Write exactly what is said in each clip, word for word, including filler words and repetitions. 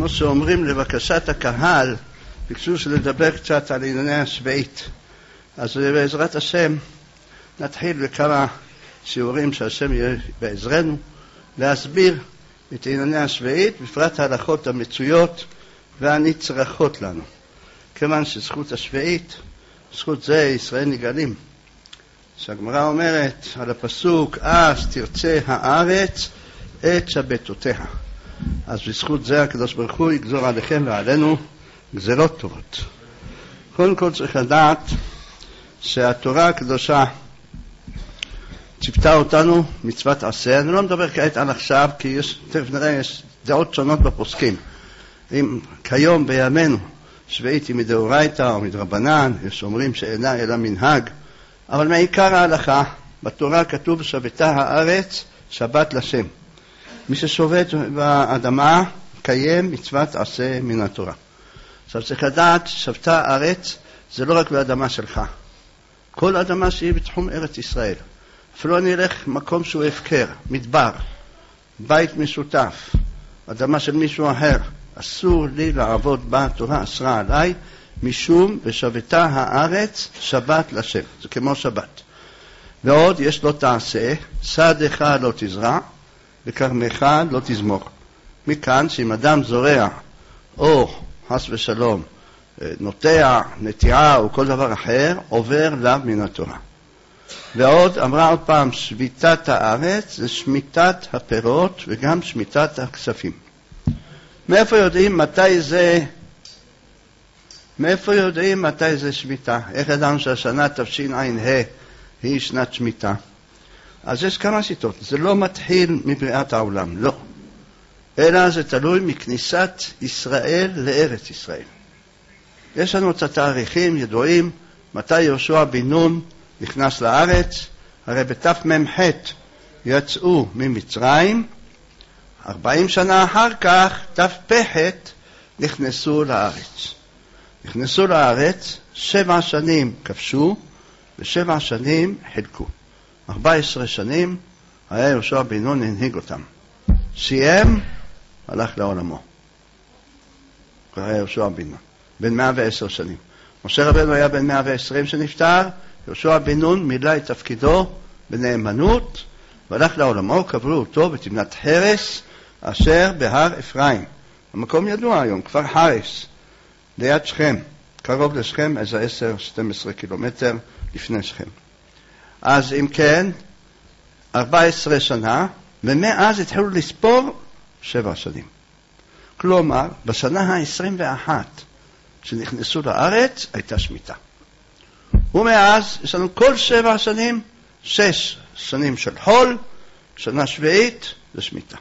כמו שאומרים לבקשת הקהל, ביקשו שלדבר קצת על ענייני השביעית. אז בעזרת השם נתחיל בכמה שיעורים שהשם יהיה בעזרנו להסביר את ענייני השביעית, בפרט ההלכות המצויות והנצרכות לנו. כיוון שזכות השביעית, זכות זה ישראל נגאלים. שהגמרא אומרת על הפסוק, אז תרצה הארץ את שבתותיה. אז בזכות זה הקדוש ברוך הוא יגזור עליכם ועלינו גזרות טובות. קודם כל צריך לדעת שהתורה הקדושה ציפתה אותנו מצוות עשה. אני לא מדבר כעת על עכשיו, כי יש, תכף נראה, יש דעות שונות בפוסקים. אם כיום בימינו שביעית היא מדאורייתא או מדרבנן, יש אומרים שאינה אלא מנהג, אבל מעיקר ההלכה בתורה כתוב שבתה הארץ שבת לשם. מי ששובת באדמה קיים מצוות עשה מן התורה. עכשיו צריך לדעת שבתה הארץ זה לא רק באדמה שלך, כל אדמה שהיא בתחום ארץ ישראל. אפילו אני אלך מקום שהוא הפקר, מדבר, בית משותף, אדמה של מישהו אחר, אסור לי לעבוד בה, התורה אסרה עליי, משום ושבתה הארץ שבת לשם. זה כמו שבת. ועוד יש לא תעשה, שדך לא תזרע, וכרמך לא תזמור. מכאן שאם אדם זורע, או חס ושלום, נוטע, נטיעה או כל דבר אחר, עובר לה מן התורה. ועוד אמרה עוד פעם, שביתת הארץ זה שמיטת הפירות וגם שמיטת הכספים. מאיפה יודעים מתי זה, מאיפה יודעים מתי זה שמיטה? איך אדם שהשנה תשע"ה היא שנת שמיטה? אז יש כמה שיטות. זה לא מתחיל מבריאת העולם, לא. אלא זה תלוי מכניסת ישראל לארץ ישראל. יש לנו את התאריכים ידועים, מתי יהושע בן נון נכנס לארץ. הרי בתמ"ח יצאו ממצרים, ארבעים שנה אחר כך תפ"ח נכנסו לארץ. נכנסו לארץ, שבע שנים כבשו ושבע שנים חילקו. ארבע עשרה שנים היה יהושע בן נון הנהיג אותם. סיים, הלך לעולמו. היה יהושע בן נון, בן מאה ועשר שנים. משה רבנו היה בן מאה ועשרים שנפטר, יהושע בן נון מילא את תפקידו בנאמנות, והלך לעולמו, קברו אותו בתמנת חרס, אשר בהר אפרים. המקום ידוע היום, כפר חרס, ליד שכם, קרוב לשכם, איזה עשר שתים עשרה קילומטר לפני שכם. אז אם כן, ארבע עשרה שנה, ומאז התחילו לספור שבע שנים. כלומר, בשנה ה-עשרים ואחת שנכנסו לארץ, הייתה שמיטה. ומאז יש לנו כל שבע שנים, שש שנים של חול, שנה שביעית זה שמיטה.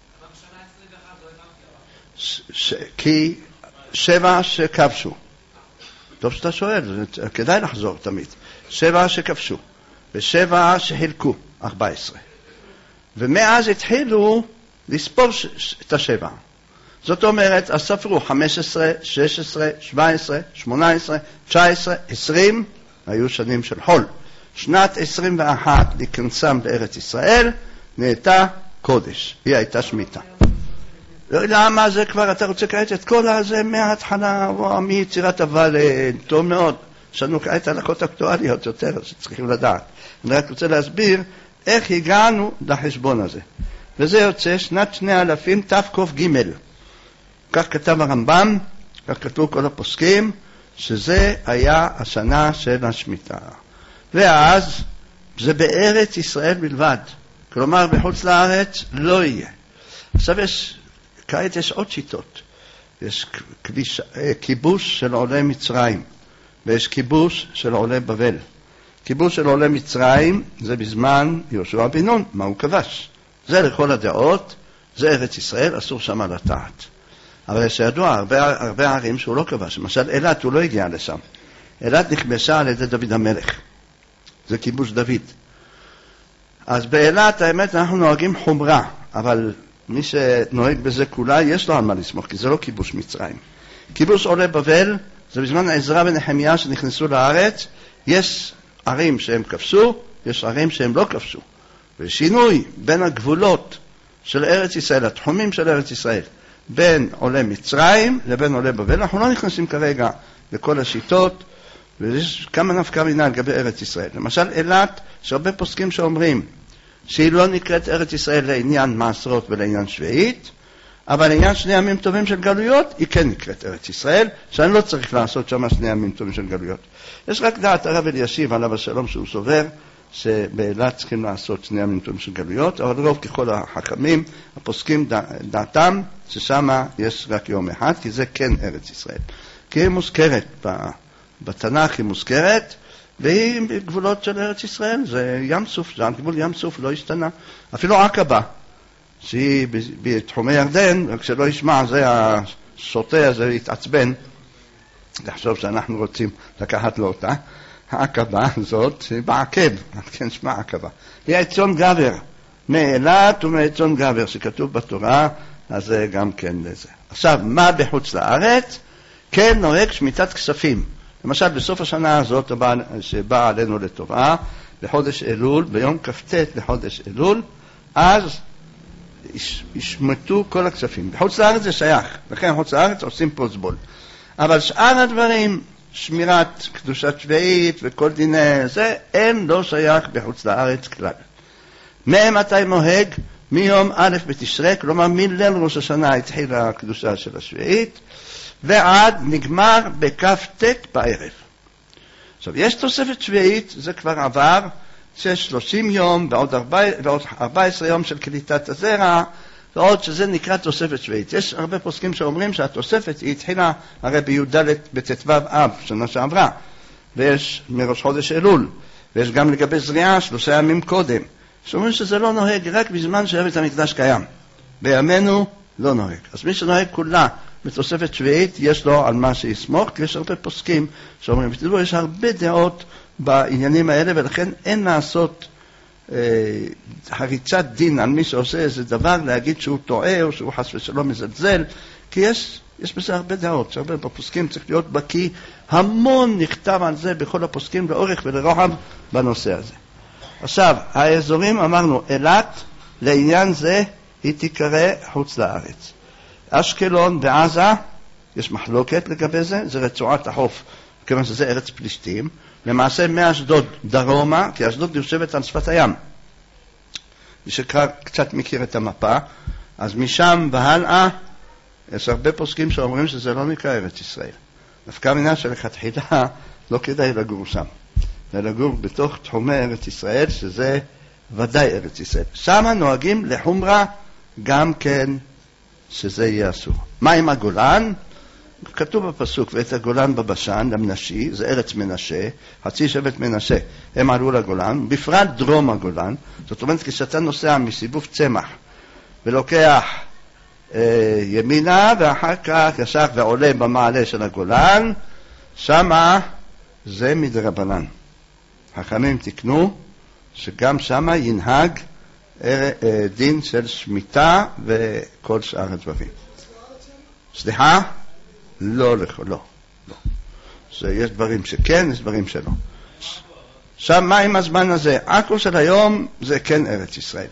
כי שבע שכבשו. טוב שאתה שואל, כדאי לחזור תמיד. שבע שכבשו, ושבע שחילקו, ארבע עשרה. ומאז התחילו לספור את השבע. זאת אומרת, הספרו חמש עשרה, שש עשרה, שבע עשרה, שמונה עשרה, תשע עשרה, עשרים, היו שנים של חול. שנת עשרים ואחת לכנסם בארץ ישראל, נהייתה קודש. היא הייתה שמיטה. למה זה כבר, אתה רוצה כעת את כל הזה מההתחלה, או מיצירת אבל, טוב מאוד. יש לנו כעת הלכות אקטואליות יותר, שצריכים לדעת. אני רק רוצה להסביר איך הגענו לחשבון הזה. וזה יוצא שנת שני אלפים תק"ג. כך כתב הרמב"ם, כך כתבו כל הפוסקים, שזה היה השנה של השמיטה. ואז זה בארץ ישראל בלבד. כלומר, בחוץ לארץ לא יהיה. עכשיו יש, כעת יש עוד שיטות. יש כביש, כיבוש של עולי מצרים, ויש כיבוש של עולי בבל. כיבוש של עולי מצרים זה בזמן יהושע בן נון, מה הוא כבש. זה לכל הדעות, זה ארץ ישראל, אסור שם לטעת. אבל יש ידוע הרבה, הרבה ערים שהוא לא כבש. למשל, אילת הוא לא הגיע לשם. אילת נכבשה על ידי דוד המלך. זה כיבוש דוד. אז באילת, האמת, אנחנו נוהגים חומרה, אבל מי שנוהג בזה כולה, יש לו על מה לסמוך, כי זה לא כיבוש מצרים. כיבוש עולי בבל, זה בזמן עזרא ונחמיה שנכנסו לארץ, יש ערים שהם כבשו, יש ערים שהם לא כבשו. ושינוי בין הגבולות של ארץ ישראל, התחומים של ארץ ישראל, בין עולי מצרים לבין עולי בבל. אנחנו לא נכנסים כרגע לכל השיטות, ויש כמה נפקא מינה לגבי ארץ ישראל. למשל, אילת, יש הרבה פוסקים שאומרים שהיא לא נקראת ארץ ישראל לעניין מעשרות ולעניין שביעית, אבל לעניין שני ימים טובים של גלויות, היא כן נקראת ארץ ישראל, שאני לא צריך לעשות שם שני ימים טובים של גלויות. יש רק דעת הרב אלישיב עליו השלום שהוא סובר, שבאילת צריכים לעשות שני ימים טובים של גלויות, אבל רוב ככל החכמים, הפוסקים דעתם, ששם יש רק יום אחד, כי זה כן ארץ ישראל. כי היא מוזכרת, בתנ"ך היא מוזכרת, והיא בגבולות של ארץ ישראל, זה ים סוף, זה גבול ים סוף, לא השתנה. אפילו עקבה, שהיא בתחומי ירדן, רק שלא ישמע, זה השוטה הזה יתעצבן, לחשוב שאנחנו רוצים לקחת לו אותה. העקבה הזאת, היא בעקב, כן שמה עקבה. היא עציון גבר, מאילת ומעציון גבר, שכתוב בתורה, אז זה גם כן לזה. עכשיו, מה בחוץ לארץ? כן נוהג שמיטת כספים. למשל, בסוף השנה הזאת שבאה עלינו לטובה, בחודש אלול, ביום כ"ט לחודש אלול, אז ישמטו כל הכספים. בחוץ לארץ זה שייך, לכן בחוץ לארץ עושים פרוזבול. אבל שאר הדברים, שמירת קדושת שביעית וכל דיני זה, אין לא שייך בחוץ לארץ כלל. ממתי נוהג? מיום א' בתשרי, כלומר מליל ראש השנה התחילה הקדושה של השביעית, ועד נגמר בכ"ט בערב. עכשיו, יש תוספת שביעית, זה כבר עבר, שיש שלושים יום ועוד ארבע עשרה יום של קליטת הזרע, ועוד שזה נקרא תוספת שביעית. יש הרבה פוסקים שאומרים שהתוספת היא התחילה הרי בי"ד בט"ו אב, שנה שעברה, ויש מראש חודש אלול, ויש גם לגבי זריעה שלושה ימים קודם. שאומרים שזה לא נוהג רק בזמן שבית המקדש קיים. בימינו לא נוהג. אז מי שנוהג כולה בתוספת שביעית, יש לו על מה שיסמוך, כי יש הרבה פוסקים שאומרים, ותדעו, יש הרבה דעות בעניינים האלה, ולכן אין לעשות אה, הריצת דין על מי שעושה איזה דבר, להגיד שהוא טועה או שהוא חס ושלום מזלזל, כי יש, יש בזה הרבה דעות, שהרבה בפוסקים צריך להיות בקיא, המון נכתב על זה בכל הפוסקים לאורך ולרוחב בנושא הזה. עכשיו, האזורים אמרנו, אילת, לעניין זה היא תיקרא חוץ לארץ. אשקלון ועזה, יש מחלוקת לגבי זה, זה רצועת החוף, כיוון שזה ארץ פלישתים, למעשה מאשדוד דרומה, כי אשדוד יושבת על שפת הים. מי שקצת מכיר את המפה, אז משם והלאה, יש הרבה פוסקים שאומרים שזה לא נקרא ארץ ישראל. נפקא מינה שלכתחילה לא כדאי לגור שם. ולגור בתוך תחומי ארץ ישראל, שזה ודאי ארץ ישראל. שם נוהגים לחומרה גם כן שזה יהיה אסור. מה עם הגולן? כתוב בפסוק, ואת הגולן בבשן, למנשי, זה ארץ מנשה, חצי שבט מנשה, הם עלו לגולן, בפרט דרום הגולן, זאת אומרת, כשאתה נוסע מסיבוב צמח, ולוקח אה, ימינה, ואחר כך ישר ועולה במעלה של הגולן, שמה זה מדרבנן. חכמים תקנו שגם שמה ינהג אה, אה, דין של שמיטה וכל שאר הדברים. סליחה? לא, לא, לא. זה, יש דברים שכן, יש דברים שלא. שם מה עם הזמן הזה? עכו של היום זה כן ארץ ישראל.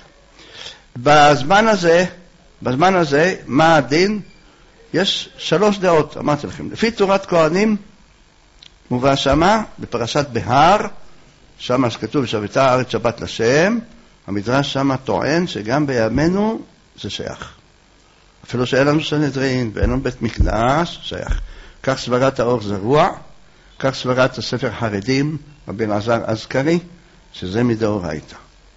בזמן הזה, בזמן הזה, מה הדין? יש שלוש דעות, אמרתי לכם. לפי תורת כהנים, מובא שמה, בפרשת בהר, שמה שכתוב שבתה הארץ שבת לשם, המדרש שמה טוען שגם בימינו זה שייך. אפילו שאין לנו סנהדרין ואין לנו בית מקדש, שייך. כך סברת האור זרוע, כך סברת הספר חרדים, רבי אלעזר אזכרי, שזה מדאורייתא.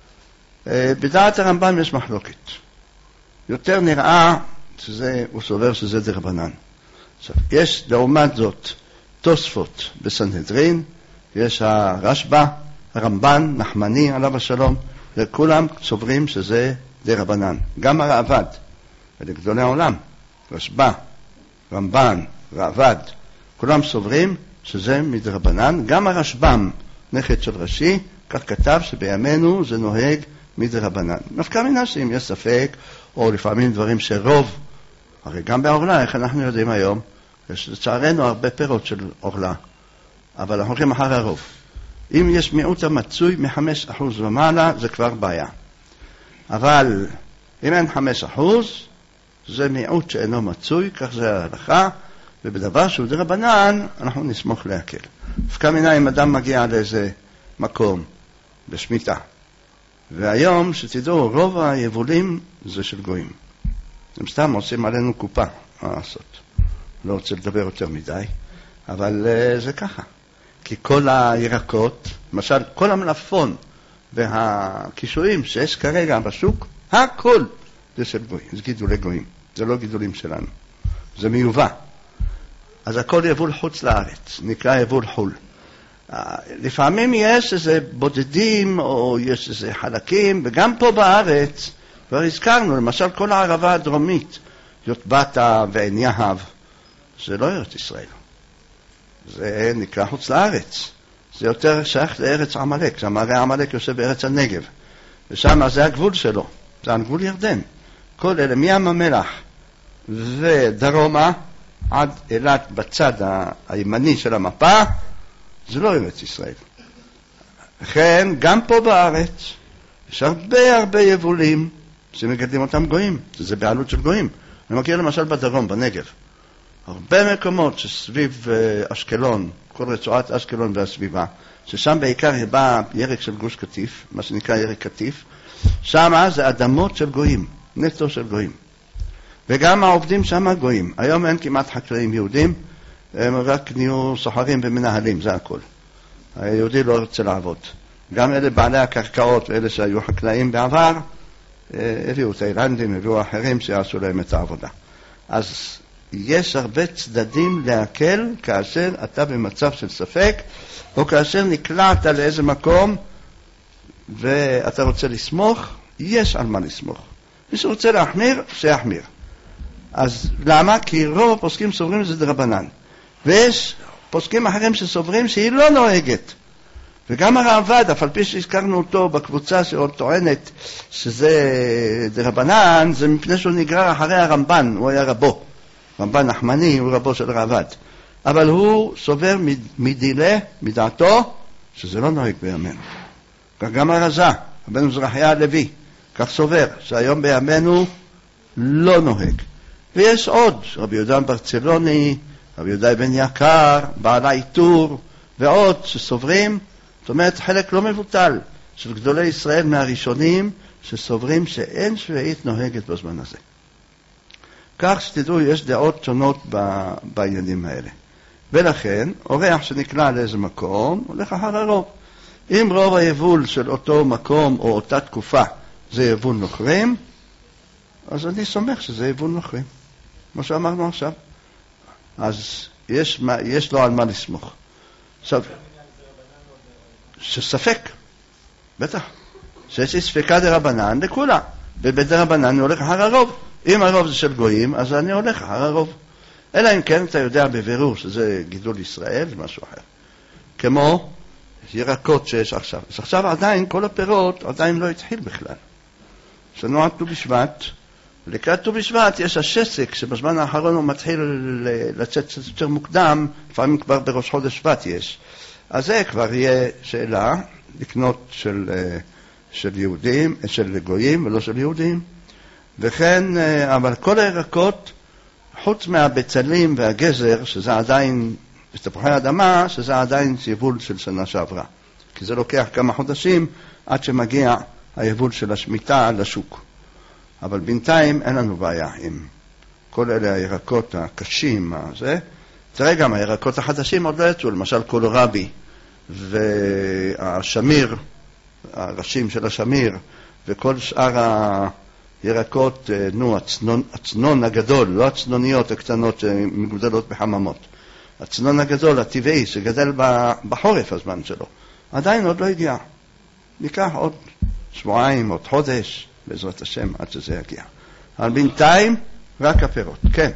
בדעת הרמב"ם יש מחלוקת. יותר נראה שזה, הוא סובר שזה דרבנן. עכשיו, יש לעומת זאת תוספות בסנהדרין, יש הרשב"א, הרמב"ן, נחמני עליו השלום, וכולם סוברים שזה דרבנן. גם הראב"ד, ולגדולי העולם, רשב"א, רמב"ן, ראב"ד, כולם סוברים שזה מדרבנן. גם הרשב"ם, נכד של רש"י, כך כתב שבימינו זה נוהג מדרבנן. נפקא מינה שאם יש ספק, או לפעמים דברים שרוב, הרי גם באורלה, איך אנחנו יודעים היום, יש לצערנו הרבה פירות של אורלה, אבל אנחנו הולכים אחר הרוב. אם יש מיעוט המצוי מחמש אחוז ומעלה, זה כבר בעיה. אבל אם אין חמש אחוז, זה מיעוט שאינו מצוי, כך זה ההלכה, ובדבר שהוא דרבנן, אנחנו נסמוך להקל. דווקא מינה אם אדם מגיע לאיזה מקום, בשמיטה. והיום, שתדעו, רוב היבולים זה של גויים. הם סתם עושים עלינו קופה, מה לעשות. לא רוצה לדבר יותר מדי, אבל uh, זה ככה. כי כל הירקות, למשל, כל המלפון והקישואים שיש כרגע בשוק, הכל זה של גויים, זה גידולי גויים. זה לא גידולים שלנו, זה מיובא. אז הכל יבול חוץ לארץ, נקרא יבול חול. לפעמים יש איזה בודדים או יש איזה חלקים, וגם פה בארץ, כבר הזכרנו, למשל כל הערבה הדרומית, יוטבתה ועין יהב, זה לא ארץ ישראל. זה נקרא חוץ לארץ. זה יותר שייך לארץ עמלק, זה הרי עמלק יושב בארץ הנגב, ושם זה הגבול שלו, זה הגבול ירדן. כל אלה מים המלח ודרומה עד אילת בצד הימני של המפה, זה לא ארץ ישראל. לכן גם פה בארץ יש הרבה הרבה יבולים שמגדלים אותם גויים, זה בעלות של גויים. אני מכיר למשל בדרום, בנגב, הרבה מקומות שסביב אשקלון, כל רצועת אשקלון והסביבה, ששם בעיקר בא ירק של גוש קטיף, מה שנקרא ירק קטיף, שם זה אדמות של גויים, נטו של גויים. וגם העובדים שם גויים. היום אין כמעט חקלאים יהודים, הם רק נהיו סוחרים ומנהלים, זה הכל. היהודי לא רוצה לעבוד. גם אלה בעלי הקרקעות ואלה שהיו חקלאים בעבר, הביאו את האירלנדים, הביאו אחרים שיעשו להם את העבודה. אז יש הרבה צדדים להקל כאשר אתה במצב של ספק, או כאשר נקלעת לאיזה מקום ואתה רוצה לסמוך, יש על מה לסמוך. מי שרוצה להחמיר, שיחמיר. אז למה? כי רוב הפוסקים סוברים זה דרבנן. ויש פוסקים אחרים שסוברים שהיא לא נוהגת. וגם הרעב"ד, אף על פי שהזכרנו אותו בקבוצה שעוד טוענת שזה דרבנן, זה מפני שהוא נגרר אחרי הרמב"ן, הוא היה רבו. רמב"ן נחמני הוא רבו של הרעב"ד. אבל הוא סובר מדילה, מדעתו, שזה לא נוהג בימינו. כך גם הרזה, רבנו זרחיה הלוי, כך סובר, שהיום בימינו לא נוהג. ויש עוד, רבי יהודה ברצלוני, רבי יהודה בן יקר, בעל העיטור, ועוד שסוברים, זאת אומרת חלק לא מבוטל של גדולי ישראל מהראשונים, שסוברים שאין שביעית נוהגת בזמן הזה. כך שתדעו, יש דעות שונות ב- בעניינים האלה. ולכן, אורח שנקלע לאיזה מקום, הולך אחר הרוב. אם רוב היבול של אותו מקום או אותה תקופה זה יבול נוכרים, אז אני סומך שזה יבול נוכרים. מה שאמרנו עכשיו. אז יש, יש לו על מה לסמוך. עכשיו, שספק, בטח. שיש ספקה דרבנן לכולה. ובדרבנן אני הולך אחר הרוב. אם הרוב זה של גויים, אז אני הולך אחר הרוב. אלא אם כן אתה יודע בבירור שזה גידול ישראל, זה משהו אחר. כמו ירקות שיש עכשיו. אז עכשיו עדיין, כל הפירות עדיין לא התחיל בכלל. יש לנו עד ט"ו בשבט, ולקראת ט"ו בשבט יש השסק שבזמן האחרון הוא מתחיל לצאת יותר מוקדם, לפעמים כבר בראש חודש שבט יש. אז זה כבר יהיה שאלה לקנות של, של יהודים, של גויים ולא של יהודים. וכן, אבל כל הירקות, חוץ מהבצלים והגזר, שזה עדיין, ותפוחי האדמה, שזה עדיין יבול של שנה שעברה. כי זה לוקח כמה חודשים עד שמגיע היבול של השמיטה לשוק. אבל בינתיים אין לנו בעיה עם כל אלה הירקות הקשים, הזה. תראה גם, הירקות החדשים עוד לא יצאו, למשל קולורבי והשמיר, הראשים של השמיר, וכל שאר הירקות, נו, הצנון, הצנון הגדול, לא הצנוניות הקטנות שמגודלות בחממות. הצנון הגדול, הטבעי, שגדל בחורף הזמן שלו, עדיין עוד לא הגיע. ניקח עוד שבועיים, עוד חודש, בעזרת השם, עד שזה יגיע. אבל בינתיים, רק הפירות. כן.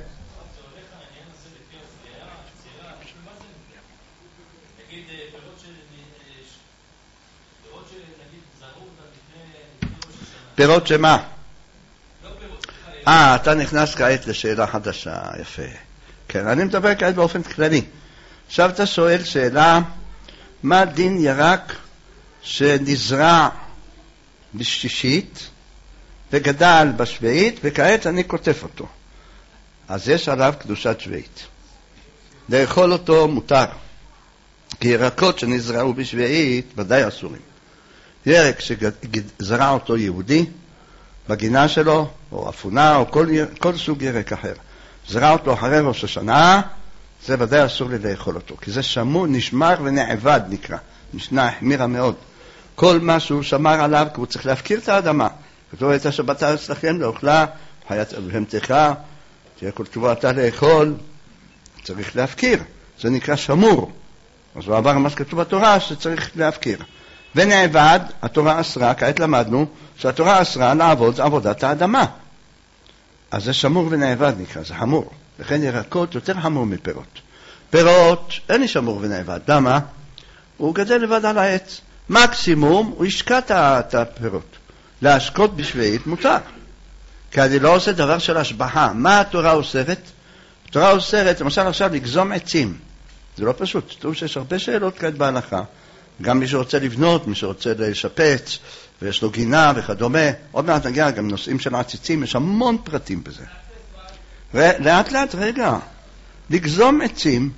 פירות שמה? אה, אתה נכנס כעת לשאלה חדשה, יפה. כן, אני מדבר כעת באופן כללי. עכשיו אתה שואל שאלה, מה דין ירק שנזרע בשישית וגדל בשביעית, וכעת אני כותב אותו. אז יש עליו קדושת שביעית. לאכול אותו מותר, כי ירקות שנזרעו בשביעית ודאי אסורים. ירק שזרע אותו יהודי בגינה שלו, או אפונה, או כל, כל סוג ירק אחר, זרע אותו אחרי ראש השנה, זה ודאי אסור לי לאכול אותו, כי זה שמור, נשמר ונעבד נקרא, משנה החמירה מאוד. כל מה שהוא שמר עליו, כי הוא צריך להפקיר את האדמה. כתוב את השבת הארץ לכם לאוכלה, חיית בהמתך, תהיה כל תבואתה לאכול, צריך להפקיר, זה נקרא שמור. אז הוא עבר מה שכתוב בתורה שצריך להפקיר. ונעבד, התורה אסרה, כעת למדנו, שהתורה אסרה לעבוד עבודת האדמה. אז זה שמור ונעבד נקרא, זה חמור. לכן ירקות יותר חמור מפירות. פירות אין לי שמור ונעבד. למה? הוא גדל לבד על העץ. מקסימום הוא ישקע את הפירות. להשקות בשביעית מותר. כי אני לא עושה דבר של השבחה. מה התורה אוסרת? התורה אוסרת, למשל עכשיו, לגזום עצים. זה לא פשוט. תראו שיש הרבה שאלות כעת בהלכה. גם מי שרוצה לבנות, מי שרוצה לשפץ, ויש לו גינה וכדומה. עוד מעט נגיע גם נושאים של עציצים, יש המון פרטים בזה. ולאט לאט, רגע, לגזום עצים,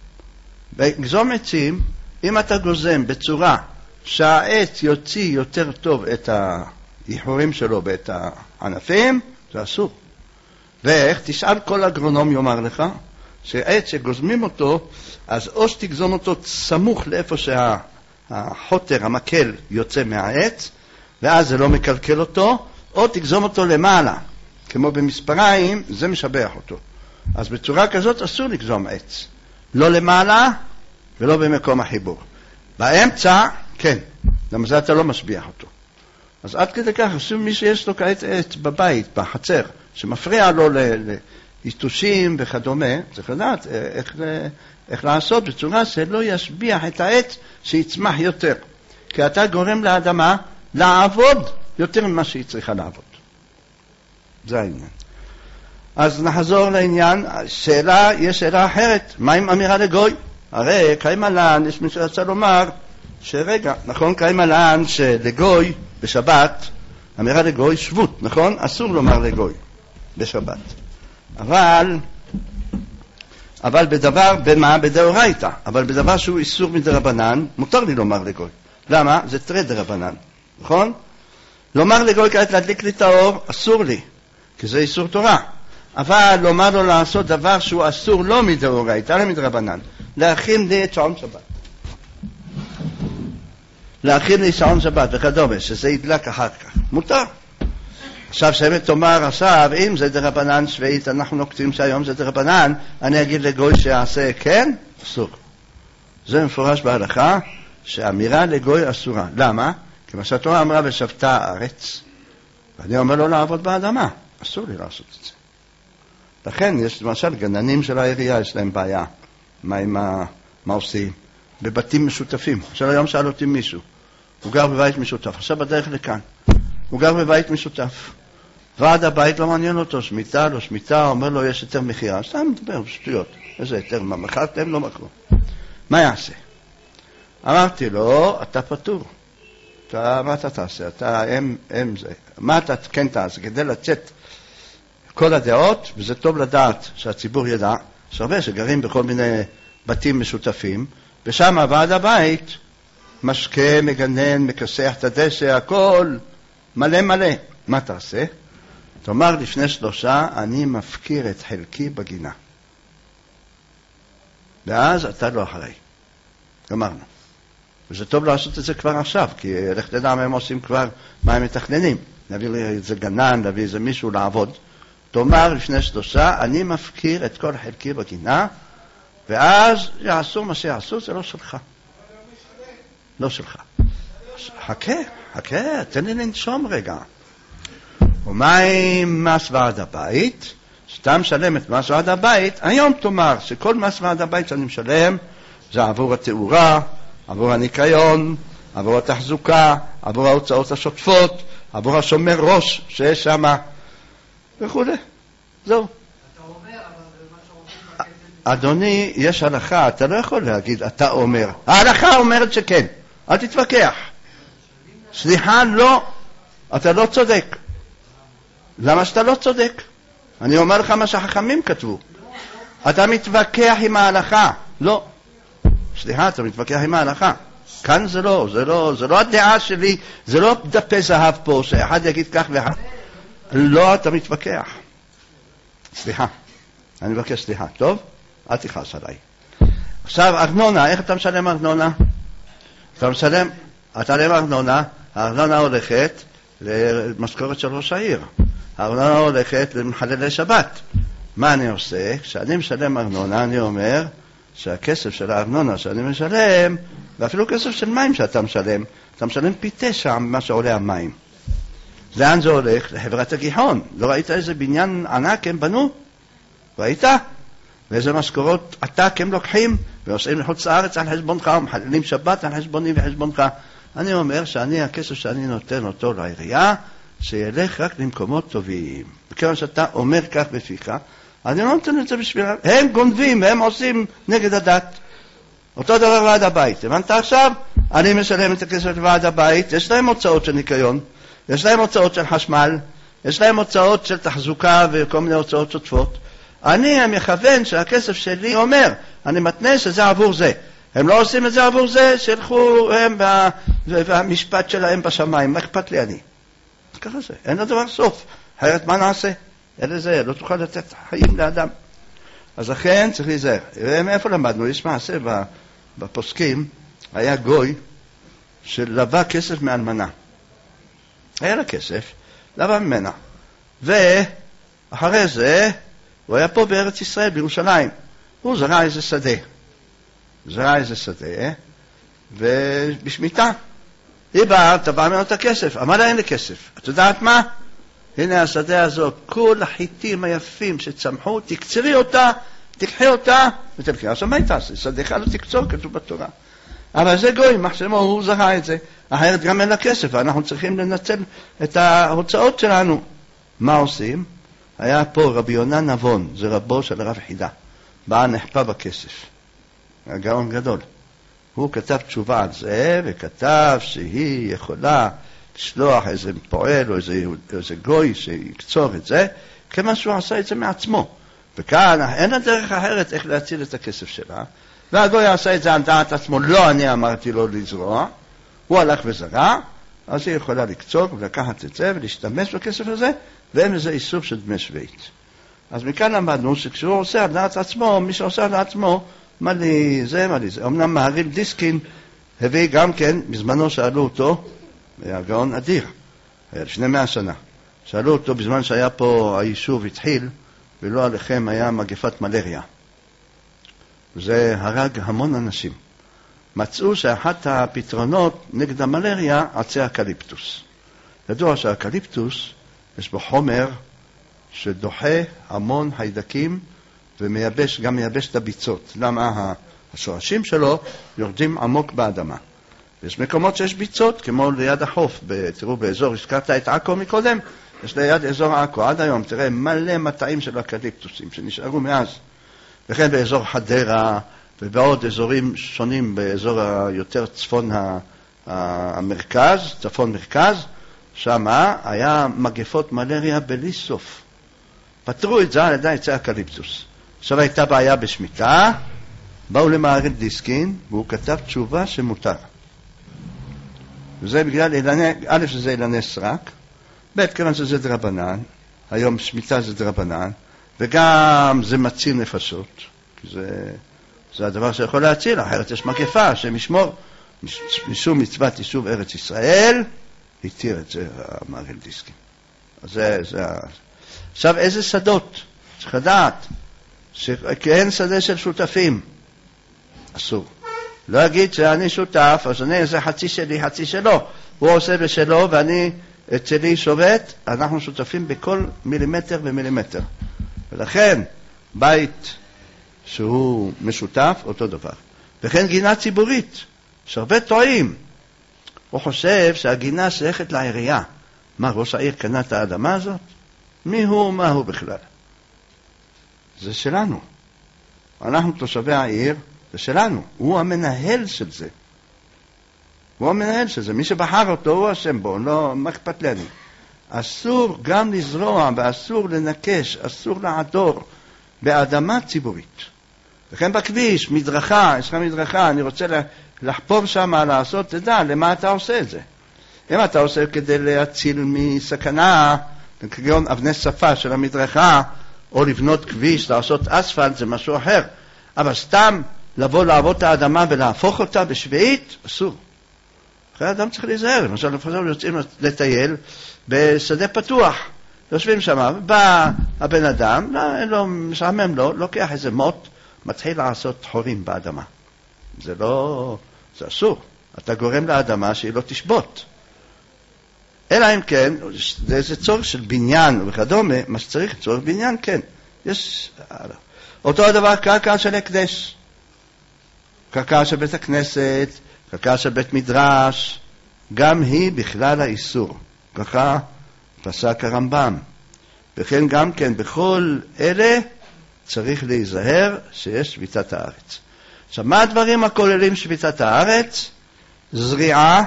לגזום עצים, אם אתה גוזם בצורה שהעץ יוציא יותר טוב את היחורים שלו ואת הענפים, זה אסור. ואיך? תשאל כל אגרונום יאמר לך, שעץ שגוזמים אותו, אז או שתגזום אותו סמוך לאיפה שהחוטר, המקל, יוצא מהעץ, ואז זה לא מקלקל אותו, או תגזום אותו למעלה, כמו במספריים, זה משבח אותו. אז בצורה כזאת אסור לגזום עץ. לא למעלה ולא במקום החיבור. באמצע, כן, למה זה אתה לא משביח אותו. אז עד כדי כך, אסור מי שיש לו כעת עץ בבית, בחצר, שמפריע לו ליטושים וכדומה, צריך לדעת איך, איך לעשות בצורה שלא ישביח את העץ שיצמח יותר. כי אתה גורם לאדמה לעבוד יותר ממה שהיא צריכה לעבוד. זה העניין. אז נחזור לעניין. שאלה, יש שאלה אחרת. מה עם אמירה לגוי? הרי קיימלן, יש מי שרצה לומר שרגע, נכון, קיימלן שלגוי בשבת, אמירה לגוי שבות, נכון? אסור לומר לגוי בשבת. אבל, אבל בדבר, במה? בדאורייתא. אבל בדבר שהוא איסור מדרבנן, מותר לי לומר לגוי. למה? זה תרי דרבנן, נכון? לומר לגוי כעת להדליק לי את האור, אסור לי, כי זה איסור תורה. אבל לומר לו לעשות דבר שהוא אסור לא מדאורייתא, אלא מדרבנן. להכין לי את שעון שבת. להכין לי שעון שבת וכדומה, שזה ידלק אחר כך. מותר. עכשיו שמת תאמר עכשיו, אם זה דרבנן שביעית, אנחנו נוקטים שהיום זה דרבנן, אני אגיד לגוי שיעשה כן? אסור. זה מפורש בהלכה, שאמירה לגוי אסורה. למה? כי מה שהתורה אמרה ושבתה הארץ, ואני אומר לו לעבוד באדמה. אסור לי לעשות את זה. לכן יש למשל גננים של העירייה, יש להם בעיה. מה, מה, מה עושים? בבתים משותפים. עכשיו היום שאל אותי מישהו, הוא גר בבית משותף, עכשיו בדרך לכאן. הוא גר בבית משותף. ועד הבית לא מעניין אותו, שמיטה, לא שמיטה, אומר לו יש יותר מחירה. סתם מדבר בשטויות. איזה יותר, מה מכרתם? לא מכרו. מה יעשה? אמרתי לו, אתה פטור. אתה, מה אתה תעשה? אתה הם, הם זה. מה אתה כן תעשה? כדי לצאת כל הדעות, וזה טוב לדעת שהציבור ידע, יש הרבה שגרים בכל מיני בתים משותפים, ושם ועד הבית, משקה, מגנן, מקסח את הדשא, הכל מלא מלא. מה תעשה? תאמר לפני שלושה, אני מפקיר את חלקי בגינה. ואז אתה לא אחרי. אמרנו. וזה טוב לעשות את זה כבר עכשיו, כי לך תדע מה הם עושים כבר, מה הם מתכננים. להביא איזה גנן, להביא איזה מישהו לעבוד. תאמר לפני שלושה, אני מפקיר את כל חלקי בגינה, ואז יעשו מה שיעשו, זה לא שלך. לא שלך. חכה, חכה, תן לי לנשום רגע. ומה עם מס ועד הבית? שאתה משלם את מס ועד הבית, היום תאמר שכל מס ועד הבית שאני משלם, זה עבור התאורה, עבור הניקיון, עבור התחזוקה, עבור ההוצאות השוטפות, עבור השומר ראש שיש שם, וכו'. זהו. אתה אומר, אבל זה מה שאומרים... אדוני, יש הלכה, אתה לא יכול להגיד, אתה אומר. ההלכה אומרת שכן, אל תתווכח. סליחה, לא, אתה לא צודק. למה שאתה לא צודק? אני אומר לך מה שהחכמים כתבו. אתה מתווכח עם ההלכה. לא. סליחה, אתה מתווכח עם ההלכה. כאן זה לא, זה לא, זה לא הדעה שלי, זה לא דפי זהב פה, שאחד יגיד כך ואחד. לא, אתה מתווכח. סליחה. אני מבקש סליחה. טוב? אל תכעס עליי. עכשיו, ארנונה, איך אתה משלם ארנונה? אתה משלם, אתה משלם ארנונה, הארנונה הולכת למשכורת של ראש העיר. הארנונה הולכת למחללי שבת. מה אני עושה? כשאני משלם ארנונה, אני אומר שהכסף של הארנונה שאני משלם, ואפילו כסף של מים שאתה משלם, אתה משלם פי תשע ממה שעולה המים. לאן זה הולך? לחברת הגיחון. לא ראית איזה בניין ענק הם בנו? ראית? ואיזה משכורות עתק הם לוקחים ועושים לחוץ לארץ על חשבונך, ומחללים שבת על חשבוני וחשבונך. אני אומר שאני, הכסף שאני נותן אותו לעירייה, שילך רק למקומות טובים. וכיוון שאתה אומר כך בפיך, אני לא נותן את זה בשבילם. הם גונבים, הם עושים נגד הדת. אותו דבר ועד הבית. הבנת עכשיו? אני משלם את הכסף לוועד הבית, יש להם הוצאות של ניקיון, יש להם הוצאות של חשמל, יש להם הוצאות של תחזוקה וכל מיני הוצאות שוטפות. אני מכוון שהכסף שלי אומר, אני מתנה שזה עבור זה. הם לא עושים את זה עבור זה, שילכו הם והמשפט שלהם בשמיים. מה אכפת לי אני? ככה זה, אין לדבר סוף. אחרת מה נעשה? אין לזה, לא תוכל לתת חיים לאדם. אז לכן צריך להיזהר. מאיפה למדנו? יש מעשה בפוסקים, היה גוי שלווה כסף מאלמנה. היה לה כסף, לווה ממנה. ואחרי זה, הוא היה פה בארץ ישראל, בירושלים. הוא זרע איזה שדה. זרע איזה שדה, ובשמיטה. היא באה, תבעה ממנו את הכסף. אמר לה, אין לי כסף. את יודעת מה? הנה השדה הזאת, כל החיטים היפים שצמחו, תקצרי אותה, תקחי אותה, ותלכי. עכשיו מה היא תעשה? שדך לא תקצור, כתוב בתורה. אבל זה גוי, מחשמו, הוא זרע את זה. אחרת גם אין לה כסף, ואנחנו צריכים לנצל את ההוצאות שלנו. מה עושים? היה פה רבי יונה נבון, זה רבו של הרב חידה. בא נחפה בכסף. הגאון גדול. הוא כתב תשובה על זה, וכתב שהיא יכולה לשלוח איזה פועל או איזה, איזה גוי שיקצור את זה, כמה שהוא עשה את זה מעצמו. וכאן אין הדרך אחרת איך להציל את הכסף שלה. והגוי עשה את זה על דעת עצמו, לא אני אמרתי לו לזרוע, הוא הלך וזרע, אז היא יכולה לקצור ולקחת את זה ולהשתמש בכסף הזה, ואין איזה איסוף של דמי שווית. אז מכאן למדנו שכשהוא עושה על דעת עצמו, מי שעושה על עצמו, מה לי זה, מה לי זה. אמנם מהריל דיסקין הביא גם כן, בזמנו שאלו אותו, היה גאון אדיר, היה לפני מאה שנה. שאלו אותו בזמן שהיה פה היישוב התחיל, ולא עליכם היה מגפת מלריה. זה הרג המון אנשים. מצאו שאחת הפתרונות נגד המלריה עצי אקליפטוס. ידוע שהאקליפטוס יש בו חומר שדוחה המון חיידקים ומייבש, גם מייבש את הביצות. למה? השורשים שלו יורדים עמוק באדמה. יש מקומות שיש ביצות, כמו ליד החוף, תראו באזור, הזכרת את עכו מקודם, יש ליד אזור עכו, עד היום, תראה מלא מטעים של אקליפטוסים שנשארו מאז. וכן באזור חדרה ובעוד אזורים שונים, באזור היותר צפון המרכז, צפון מרכז, שם היה מגפות מלריה בלי סוף. פתרו את זה על ידי עצי אקליפטוס. עכשיו הייתה בעיה בשמיטה, באו למהריל דיסקין, והוא כתב תשובה שמותר. וזה בגלל אילני, א' שזה אילני סרק, ב' כיוון שזה דרבנן, היום שמיטה זה דרבנן, וגם זה מציל נפשות, כי זה, זה הדבר שיכול להציל, אחרת יש מגפה שמשמור, משום מצוות יישוב ארץ ישראל, התיר את זה המהריל דיסקין. אז זה, זה... עכשיו איזה שדות? צריך לדעת, כי אין שדה של שותפים, אסור. לא אגיד שאני שותף, אז אני זה חצי שלי, חצי שלו. הוא עושה בשלו ואני אצלי שובת, אנחנו שותפים בכל מילימטר ומילימטר. ולכן בית שהוא משותף, אותו דבר. וכן גינה ציבורית, שהרבה טועים. הוא חושב שהגינה שייכת לעירייה. מה, ראש העיר קנה את האדמה הזאת? מי הוא, מה הוא בכלל? זה שלנו. אנחנו תושבי העיר, זה שלנו. הוא המנהל של זה. הוא המנהל של זה. מי שבחר אותו הוא השם בו, לא, מה אכפת לי אני. אסור גם לזרוע ואסור לנקש, אסור לעדור באדמה ציבורית. לכן בכביש, מדרכה, יש לך מדרכה, אני רוצה לחפור שם, לעשות, תדע, למה אתה עושה את זה? אם אתה עושה כדי להציל מסכנה, כגון אבני שפה של המדרכה, או לבנות כביש, לעשות אספלט, זה משהו אחר. אבל סתם לבוא לעבוד את האדמה ולהפוך אותה בשביעית, אסור. אחרי אדם צריך להיזהר. למשל, לפעמים יוצאים לטייל בשדה פתוח. יושבים שם, בא הבן אדם, לא, לא משעמם לו, לוקח איזה מוט, מתחיל לעשות חורים באדמה. זה לא, זה אסור. אתה גורם לאדמה שהיא לא תשבות. אלא אם כן, זה איזה צורך של בניין וכדומה, מה שצריך, צורך בניין, כן. יש, אותו הדבר, קרקע של הקדש. קרקע של בית הכנסת, קרקע של בית מדרש, גם היא בכלל האיסור. ככה פסק הרמב"ם. וכן גם כן, בכל אלה צריך להיזהר שיש שביתת הארץ. עכשיו, מה הדברים הכוללים שביתת הארץ? זריעה,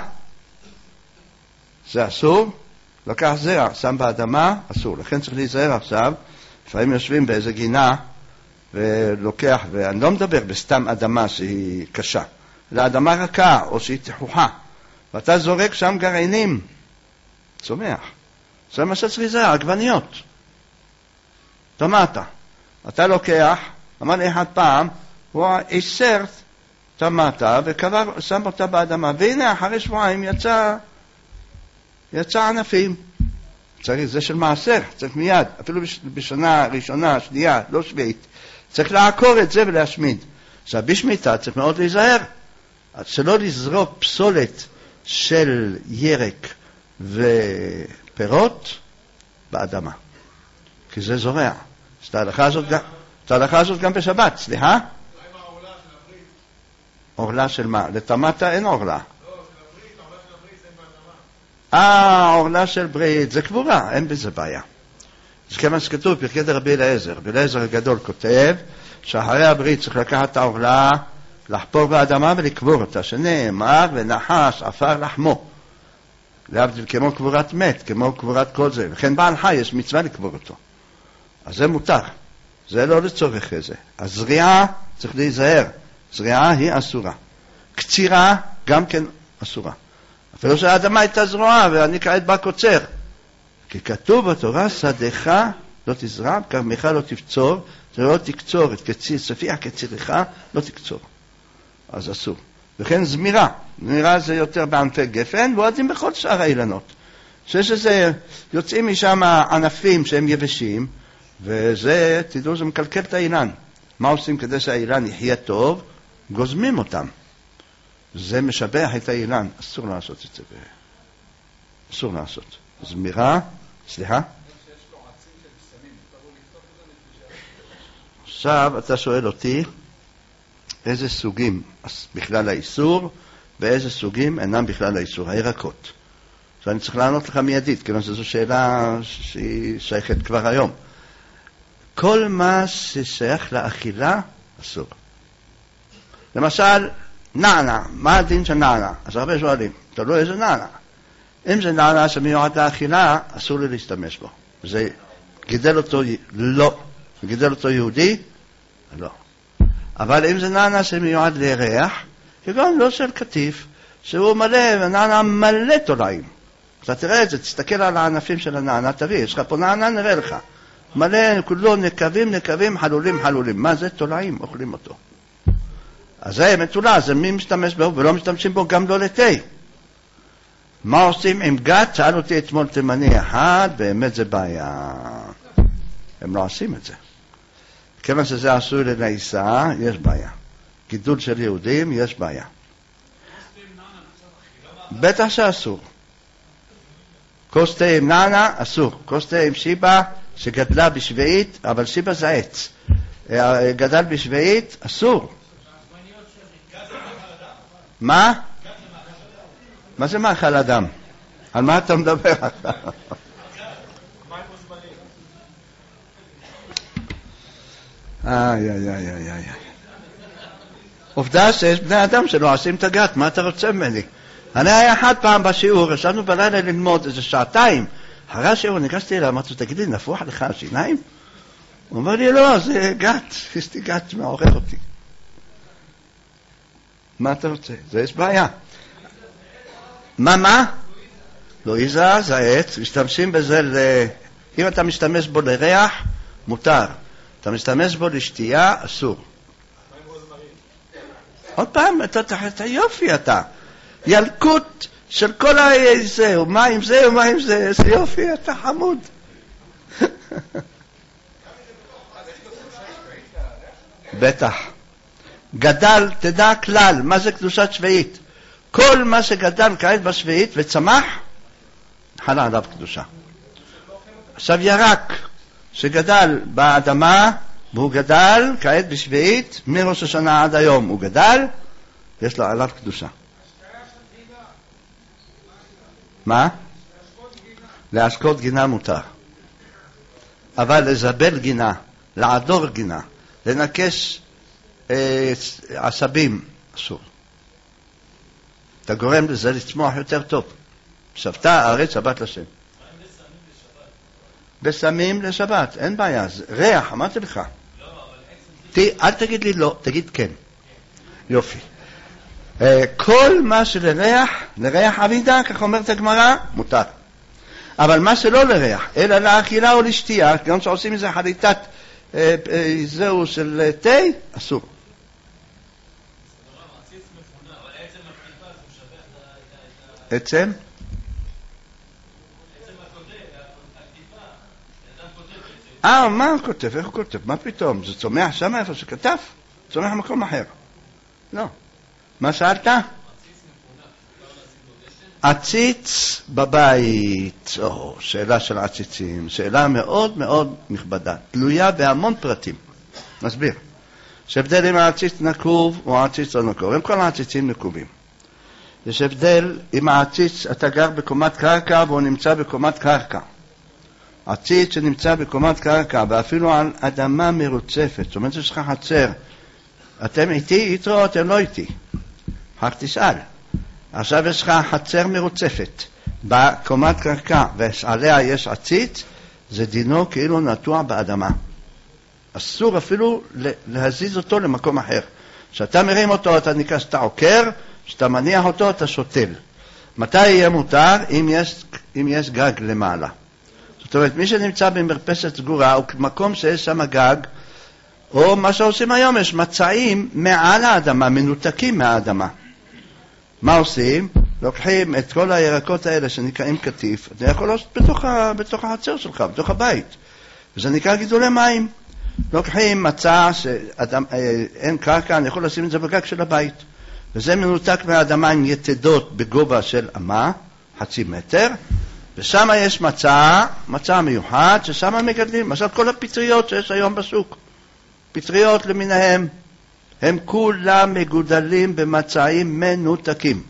זה אסור. לקח זרע, שם באדמה, אסור. לכן צריך להיזהר עכשיו. לפעמים יושבים באיזה גינה ולוקח, ואני לא מדבר בסתם אדמה שהיא קשה, אלא אדמה רכה או שהיא תחוכה. ואתה זורק שם גרעינים, צומח. זה מה שצריך להיזהר, עגבניות. טמטה. אתה לוקח, אמר לי אחד פעם, הוא איסר טמטה וקבר, שם אותה באדמה, והנה אחרי שבועיים יצא, יצא ענפים. צריך, זה של מעשר, צריך מיד, אפילו בשנה ראשונה, שנייה, לא שביעית. צריך לעקור את זה ולהשמיד. עכשיו, בשמיטה צריך מאוד להיזהר, שלא לזרוק פסולת של ירק ופירות באדמה. כי זה זורע. את ההלכה הזאת גם, את ההלכה הזאת גם בשבת, סליחה? מה עם העורלה של הברית? עורלה של מה? לטמטה אין עורלה. לא, של הברית, העורלה של הברית זה באדמה. אה, העורלה של ברית, זה קבורה, אין בזה בעיה. זה כמה שכתוב, פרקי דרבי אליעזר. רבי אליעזר הגדול כותב, שאחרי הברית צריך לקחת את העורלה, לחפור באדמה ולקבור אותה, שנאמר ונחש עפר לחמו. להבדיל כמו קבורת מת, כמו קבורת כל זה. וכן בעל חי יש מצווה לקבור אותו. אז זה מותר. זה לא לצורך איזה. הזריעה צריך להיזהר. זריעה היא אסורה. קצירה גם כן אסורה. אפילו שהאדמה הייתה זרועה ואני כעת בא קוצר. כי כתוב בתורה, שדך לא תזרע, כרמך לא תבצור, זה לא תקצור, את קציר, ספיח קצירך לא תקצור. אז אסור. וכן זמירה. זמירה זה יותר בענפי גפן, ועודים בכל שאר האילנות. שיש איזה, יוצאים משם ענפים שהם יבשים, וזה, תדעו, זה מקלקל את האילן. מה עושים כדי שהאילן יחיה טוב? גוזמים אותם. זה משבח את האילן. אסור לעשות את זה. אסור לעשות. זמירה, סליחה? עכשיו אתה שואל אותי, איזה סוגים בכלל האיסור, ואיזה סוגים אינם בכלל האיסור, הירקות. עכשיו אני צריך לענות לך מיידית, כיוון שזו שאלה שהיא שייכת כבר היום. כל מה ששייך לאכילה, אסור. למשל, נענה, מה הדין של נענה? אז הרבה שואלים, תלוי איזה נענה. אם זה נענה שמיועד לאכילה, אסור לי להשתמש בו. זה גידל אותו, לא. גידל אותו יהודי, לא. אבל אם זה נענה שמיועד לירח, כגון לא של כתיף, שהוא מלא, ונענה מלא תולעים. אתה תראה את זה, תסתכל על הענפים של הנענה, תביא, יש לך פה נענה, נראה לך. מלא, כולו נקבים, נקבים, חלולים, חלולים. מה זה? תולעים, אוכלים אותו. אז זה מתולה, זה מי משתמש בו, ולא משתמשים בו גם לא לתה. מה עושים עם גת? שאל אותי אתמול תימני אחד, באמת זה בעיה. הם לא עושים את זה. כיוון שזה עשוי לנעיסה, יש בעיה. גידול של יהודים, יש בעיה. בטח שאסור. כוס תה עם נענה, אסור. כוס תה עם שיבה, שגדלה בשביעית, אבל שיבה זה עץ. גדל בשביעית, אסור. מה? מה זה מאכל אדם? על מה אתה מדבר? איי, איי, איי, איי, איי. עובדה שיש בני אדם שלא עושים את הגת, מה אתה רוצה ממני? אני היה אחד פעם בשיעור, ישבנו בלילה ללמוד איזה שעתיים, הרש"י, הוא ניגשתי אליו, אמרתי, תגיד לי, נפוח לך השיניים? הוא אומר לי, לא, זה גת, יש לי גת מעורר אותי. מה אתה רוצה? זה יש בעיה. מה, מה? לואיזה, זה העץ, משתמשים בזה, ל... אם אתה משתמש בו לריח, מותר. אתה משתמש בו לשתייה, אסור. עוד פעם, אתה יופי אתה. ילקוט של כל הזה, ומה עם זה, ומה עם זה, איזה יופי, אתה חמוד. בטח. גדל, תדע כלל, מה זה קדושת שביעית? כל מה שגדל כעת בשביעית וצמח, חלה עליו קדושה. עכשיו ירק, שגדל באדמה, והוא גדל כעת בשביעית, מראש השנה עד היום הוא גדל, יש לו עליו קדושה. מה? להשקות גינה מותר. אבל לזבל גינה, לעדור גינה, לנקש אה, עשבים, אסור. אתה גורם לזה לצמוח יותר טוב. שבתה הארץ שבת לשם. בסמים לשבת, אין בעיה. ריח, אמרתי לך. אל תגיד לי לא, תגיד כן. יופי. כל מה שלריח, לריח אבידה, כך אומרת הגמרא, מותר. אבל מה שלא לריח, אלא לאכילה או לשתייה, גם שעושים מזה חליטת זהו של תה, אסור. עצם? אה, מה הוא כותב? איך הוא כותב? מה פתאום? זה צומח שם איפה שכתב? צומח במקום אחר. לא. מה שאלת? עציץ בבית. או, שאלה של עציצים. שאלה מאוד מאוד נכבדה. תלויה בהמון פרטים. נסביר. שהבדל אם העציץ נקוב או העציץ לא נקוב. הם כל העציצים נקובים. יש הבדל אם העציץ, אתה גר בקומת קרקע והוא נמצא בקומת קרקע. עציץ שנמצא בקומת קרקע ואפילו על אדמה מרוצפת, זאת אומרת שיש לך חצר. אתם איתי, יתרו, אתם לא איתי. רק תשאל. עכשיו יש לך חצר מרוצפת בקומת קרקע ועליה יש עציץ, זה דינו כאילו נטוע באדמה. אסור אפילו להזיז אותו למקום אחר. כשאתה מרים אותו אתה ניקש, אתה עוקר, כשאתה מניח אותו אתה שותל. מתי יהיה מותר? אם יש, אם יש גג למעלה. זאת אומרת, מי שנמצא במרפסת סגורה או מקום שיש שם גג, או מה שעושים היום, יש מצעים מעל האדמה, מנותקים מהאדמה. מה עושים? לוקחים את כל הירקות האלה שנקראים כתיף, אתה יכול לעשות בתוך, בתוך החצר שלך, בתוך הבית. וזה נקרא גידולי מים. לוקחים מצע שאין קרקע, אני יכול לשים את זה בגג של הבית. וזה מנותק מהאדמה עם יתדות בגובה של אמה, חצי מטר, ושם יש מצע, מצע מיוחד, ששם מגדלים, למשל כל הפטריות שיש היום בשוק. פטריות למיניהם, הם כולם מגודלים במצעים מנותקים.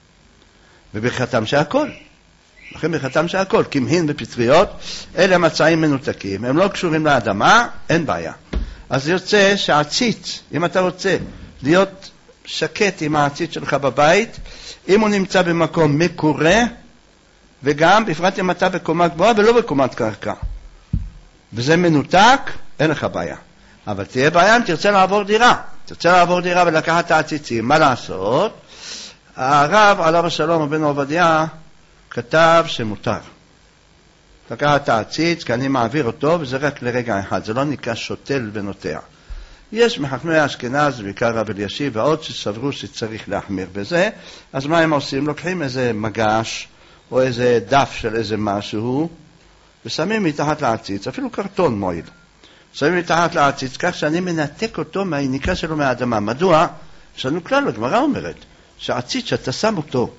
וברכתם שהכל. לכן ברכתם שהכל, כמהין ופטריות, אלה מצעים מנותקים, הם לא קשורים לאדמה, אין בעיה. אז יוצא שהעציץ, אם אתה רוצה להיות שקט עם העציץ שלך בבית, אם הוא נמצא במקום מקורה, וגם בפרט אם אתה בקומה גבוהה ולא בקומת קרקע. וזה מנותק, אין לך בעיה. אבל תהיה בעיה אם תרצה לעבור דירה. תרצה לעבור דירה ולקחת את העציצים. מה לעשות? הרב עליו השלום בן עובדיה כתב שמותר. לקחת את העציץ, כי אני מעביר אותו, וזה רק לרגע אחד. זה לא נקרא שוטל ונוטע. יש מחכמי אשכנז, בעיקר רב אלישיב, ועוד שסברו שצריך להחמיר בזה. אז מה הם עושים? לוקחים איזה מגש, או איזה דף של איזה משהו, ושמים מתחת לעציץ, אפילו קרטון מועיל. שמים מתחת לעציץ, כך שאני מנתק אותו מהיניקה שלו מהאדמה. מדוע? יש לנו כלל, הגמרא אומרת, שהעציץ שאתה שם אותו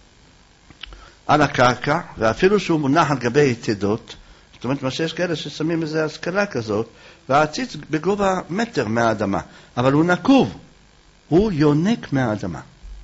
על הקרקע, ואפילו שהוא מונח על גבי יתדות, זאת אומרת, מה שיש כאלה ששמים איזו השכלה כזאת, והעציץ בגובה מטר מהאדמה, אבל הוא נקוב, הוא יונק מהאדמה.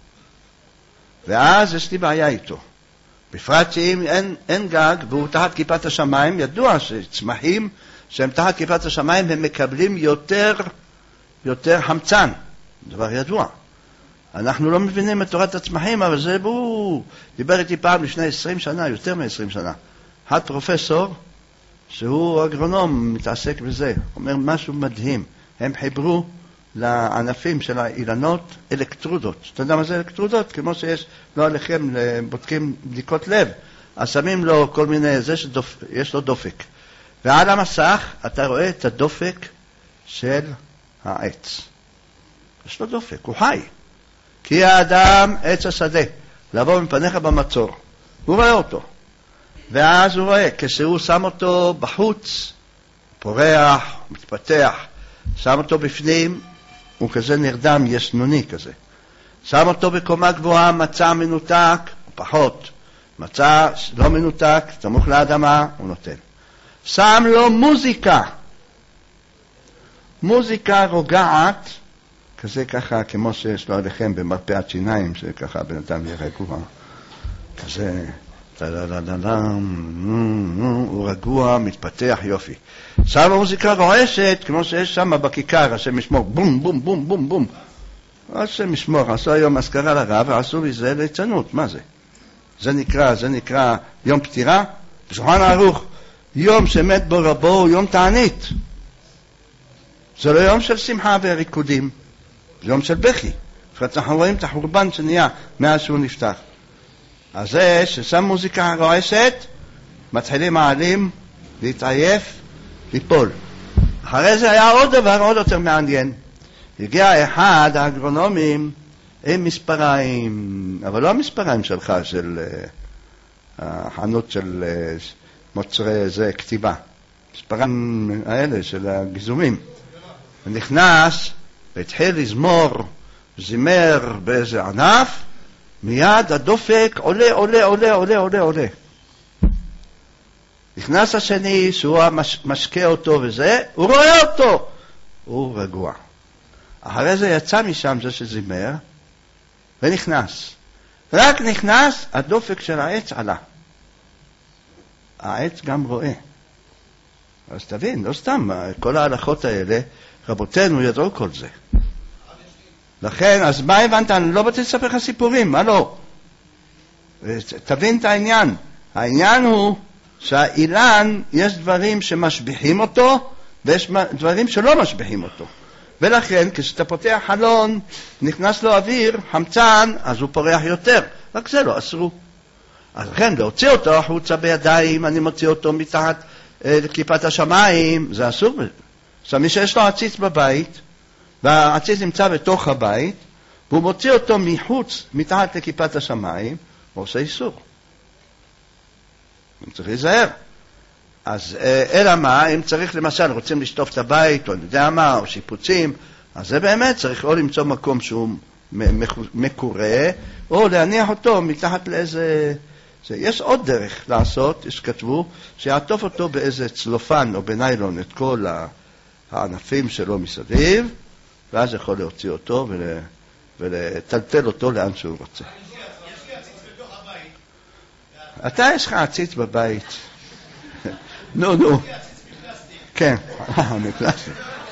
ואז יש לי בעיה איתו. בפרט שאם אין, אין גג והוא תחת כיפת השמיים, ידוע שצמחים שהם תחת כיפת השמיים הם מקבלים יותר, יותר חמצן. דבר ידוע. אנחנו לא מבינים את תורת הצמחים, אבל זה בוא, דיבר איתי פעם לפני עשרים שנה, יותר מ-עשרים שנה. אחד פרופסור, שהוא אגרונום, מתעסק בזה, אומר משהו מדהים. הם חיברו לענפים של האילנות אלקטרודות. אתה יודע מה זה אלקטרודות? כמו שיש, לא עליכם, בודקים בדיקות לב. אז שמים לו כל מיני, זה שיש לו דופק. ועל המסך אתה רואה את הדופק של העץ. יש לו דופק, הוא חי. כי האדם עץ השדה, לבוא מפניך במצור. הוא רואה אותו. ואז הוא רואה, כשהוא שם אותו בחוץ, פורח, מתפתח, שם אותו בפנים, הוא כזה נרדם, ישנוני כזה. שם אותו בקומה גבוהה, מצא מנותק, הוא פחות. מצא לא מנותק, סמוך לאדמה, הוא נותן. שם לו מוזיקה. מוזיקה רוגעת, כזה ככה, כמו שיש לו עליכם במרפאת שיניים, שככה בן אדם יהיה רגוע. כזה, הוא רגוע, מתפתח, יופי. שם המוזיקה רועשת, כמו שיש שם בכיכר, השם ישמור, בום, בום, בום, בום, בום. השם ישמור, עשו היום מזכרה לרב, ועשו מזה ליצנות, מה זה? זה נקרא, זה נקרא יום פטירה, בשולחן ערוך, יום שמת בו רבו הוא יום תענית. זה לא יום של שמחה וריקודים, זה יום של בכי. אנחנו רואים את החורבן שנהיה מאז שהוא נפתח. אז זה ששם מוזיקה רועשת, מתחילים העלים להתעייף, ליפול. אחרי זה היה עוד דבר עוד יותר מעניין. הגיע אחד האגרונומים עם מספריים, אבל לא המספריים שלך, של uh, החנות של uh, מוצרי זה, כתיבה. מספריים האלה של הגזומים. ונכנס והתחיל לזמור, זימר באיזה ענף, מיד הדופק עולה, עולה, עולה, עולה, עולה, עולה. נכנס השני שהוא משקה אותו וזה, הוא רואה אותו, הוא רגוע. אחרי זה יצא משם זה שזימר, ונכנס. רק נכנס, הדופק של העץ עלה. העץ גם רואה. אז תבין, לא סתם, כל ההלכות האלה, רבותינו ידעו כל זה. לכן, אז מה הבנת? אני לא באתי לספר לך סיפורים, מה לא? תבין את העניין. העניין הוא שהאילן, יש דברים שמשביחים אותו, ויש דברים שלא משביחים אותו. ולכן, כשאתה פותח חלון, נכנס לו אוויר, חמצן, אז הוא פורח יותר. רק זה לא אסרו. אז לכן, להוציא אותו החוצה בידיים, אני מוציא אותו מתחת אה, לקליפת השמיים, זה אסור. עכשיו, מי שיש לו עציץ בבית, והעציץ נמצא בתוך הבית, והוא מוציא אותו מחוץ, מתחת לקליפת השמיים, הוא עושה איסור. הוא צריך להיזהר. אז אלא מה, אם צריך למשל, רוצים לשטוף את הבית, או אני יודע מה, או שיפוצים, אז זה באמת צריך או למצוא מקום שהוא מקורה, או להניח אותו מתחת לאיזה... זה, יש עוד דרך לעשות, יש כתבו, שיעטוף אותו באיזה צלופן או בניילון את כל הענפים שלו מסביב, ואז יכול להוציא אותו ול, ולטלטל אותו לאן שהוא רוצה. יש לי עציץ בתוך הבית. אתה יש לך עציץ בבית. נו, נו. כן, מפלסטיק.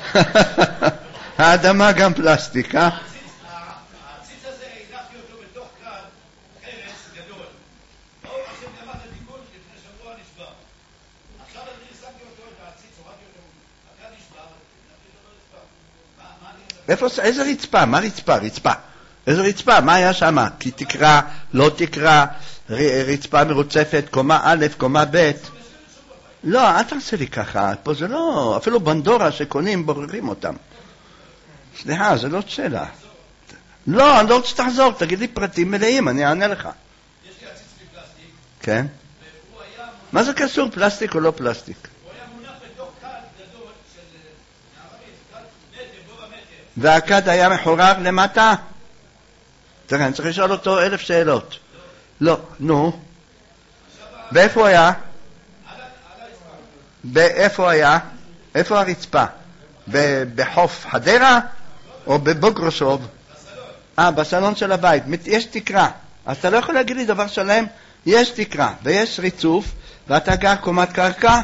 האדמה גם פלסטיק, אה? העציץ הזה, הנחתי אותו בתוך כד, חרס גדול. באו עכשיו גמרת התיקון לפני שבוע נשבר. עכשיו אני שמתי אותו את העציץ, הורדתי אותו, הכד נשבר, הנחתי אותו לא נשבר. איפה, איזה רצפה? מה רצפה? רצפה. איזה רצפה? מה היה שם? כי תקרא, לא תקרא, רצפה מרוצפת, קומה א', קומה ב'. לא, אל תעשה לי ככה, פה זה לא, אפילו בנדורה שקונים בוררים אותם. סליחה, זה לא שאלה. לא, אני לא רוצה שתחזור, תגיד לי פרטים מלאים, אני אענה לך. יש לי עציץ מפלסטיק. כן? והוא היה... מה זה קשור, פלסטיק או לא פלסטיק? הוא היה מונח בתוך כד גדול של... מערבית, כד מטר, גובה מטר. והכד היה מחורר למטה? תראה, אני צריך לשאול אותו אלף שאלות. לא, נו. ואיפה הוא היה? באיפה היה? איפה הרצפה? בחוף חדרה או בבוגרושוב? אה, בסלון של הבית. יש תקרה. אז אתה לא יכול להגיד לי דבר שלם? יש תקרה ויש ריצוף, ואתה גר קומת קרקע?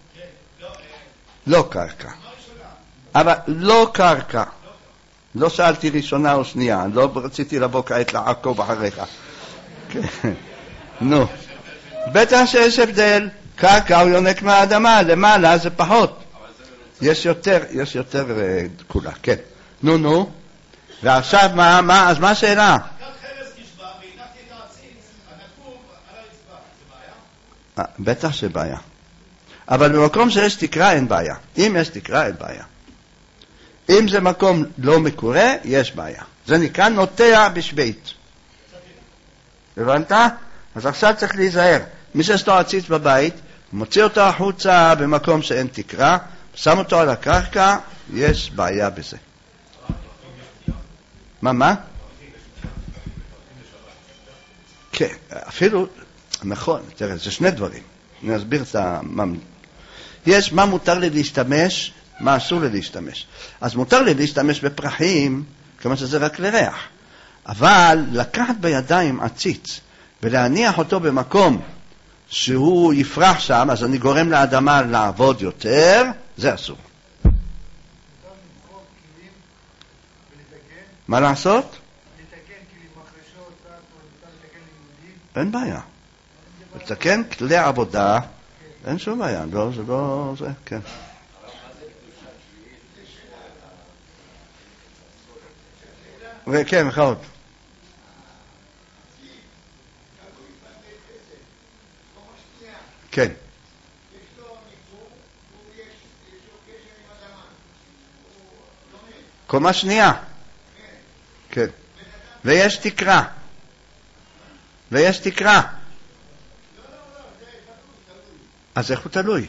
לא קרקע. אבל לא קרקע. לא שאלתי ראשונה או שנייה. לא רציתי לבוא כעת לעקוב אחריך. נו. בטח שיש הבדל. קרקע הוא יונק מהאדמה, למעלה זה פחות. יש יותר, יש יותר כולה, כן. נו, נו. ועכשיו מה, מה, אז מה השאלה? קח חרס כשבע והנחתי את העציץ הנקוב על הרצפה, זה בעיה? בטח שבעיה. אבל במקום שיש תקרה אין בעיה. אם יש תקרה אין בעיה. אם זה מקום לא מקורה, יש בעיה. זה נקרא נוטע בשבית. הבנת? אז עכשיו צריך להיזהר. מי שיש לו עציץ בבית, מוציא אותו החוצה במקום שאין תקרה, שם אותו על הקרקע, יש בעיה בזה. מה, מה? כן, אפילו, נכון, תראה, זה שני דברים. אני אסביר את ה... יש מה מותר לי להשתמש, מה אסור לי להשתמש. אז מותר לי להשתמש בפרחים, כמה שזה רק לריח. אבל לקחת בידיים עציץ ולהניח אותו במקום שהוא יפרח שם, אז אני גורם לאדמה לעבוד יותר, זה אסור. מה לעשות? לתקן כלים מחרשות, לתקן לימודים. אין בעיה. לתקן כלי עבודה, אין שום בעיה. לא, זה לא... זה, כן. וכן, מחאות. כן. קומה שנייה. כן. ויש תקרה. ויש תקרה. אז איך הוא תלוי?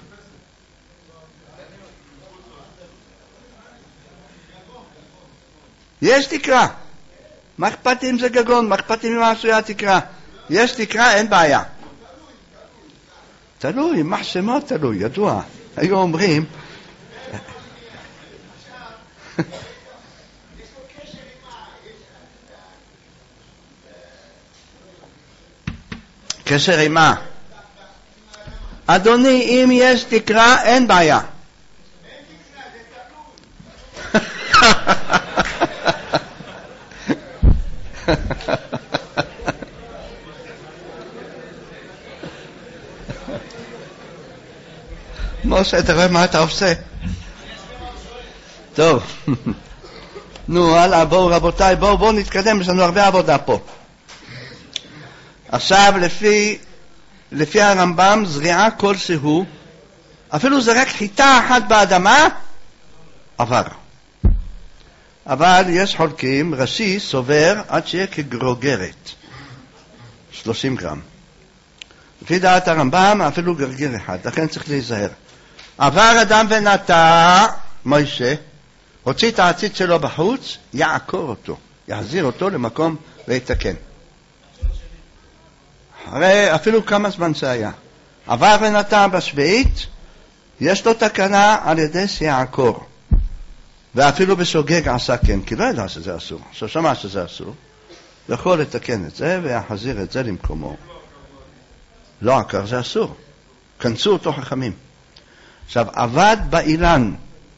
יש תקרה. מה אכפת אם זה גגון? מה אכפת אם מה עשויה תקרה? יש תקרה, אין בעיה. תלוי, מחשמות תלוי, ידוע. היו אומרים... קשר עם מה? אדוני, אם יש תקרה, אין בעיה. משה, אתה רואה מה אתה עושה? טוב. נו, הלאה, בואו רבותיי, בואו בואו נתקדם, יש לנו הרבה עבודה פה. עכשיו, לפי, לפי הרמב"ם, זריעה כלשהו, אפילו זה רק חיטה אחת באדמה, עבר. אבל יש חולקים, רש"י סובר עד שיהיה כגרוגרת, שלושים גרם. לפי דעת הרמב"ם, אפילו גרגיר אחד, לכן צריך להיזהר. עבר אדם ונטע, מוישה, הוציא את העציץ שלו בחוץ, יעקור אותו, יחזיר אותו למקום ויתקן. הרי אפילו כמה זמן זה היה. עבר ונטע בשביעית, יש לו תקנה על ידי שיעקור. ואפילו בשוגג עשה כן, כי לא ידע שזה אסור. עכשיו שמע שזה אסור, יכול לתקן את זה ויחזיר את זה למקומו. לא עקר, זה אסור. כנסו אותו חכמים. עכשיו, עבד באילן.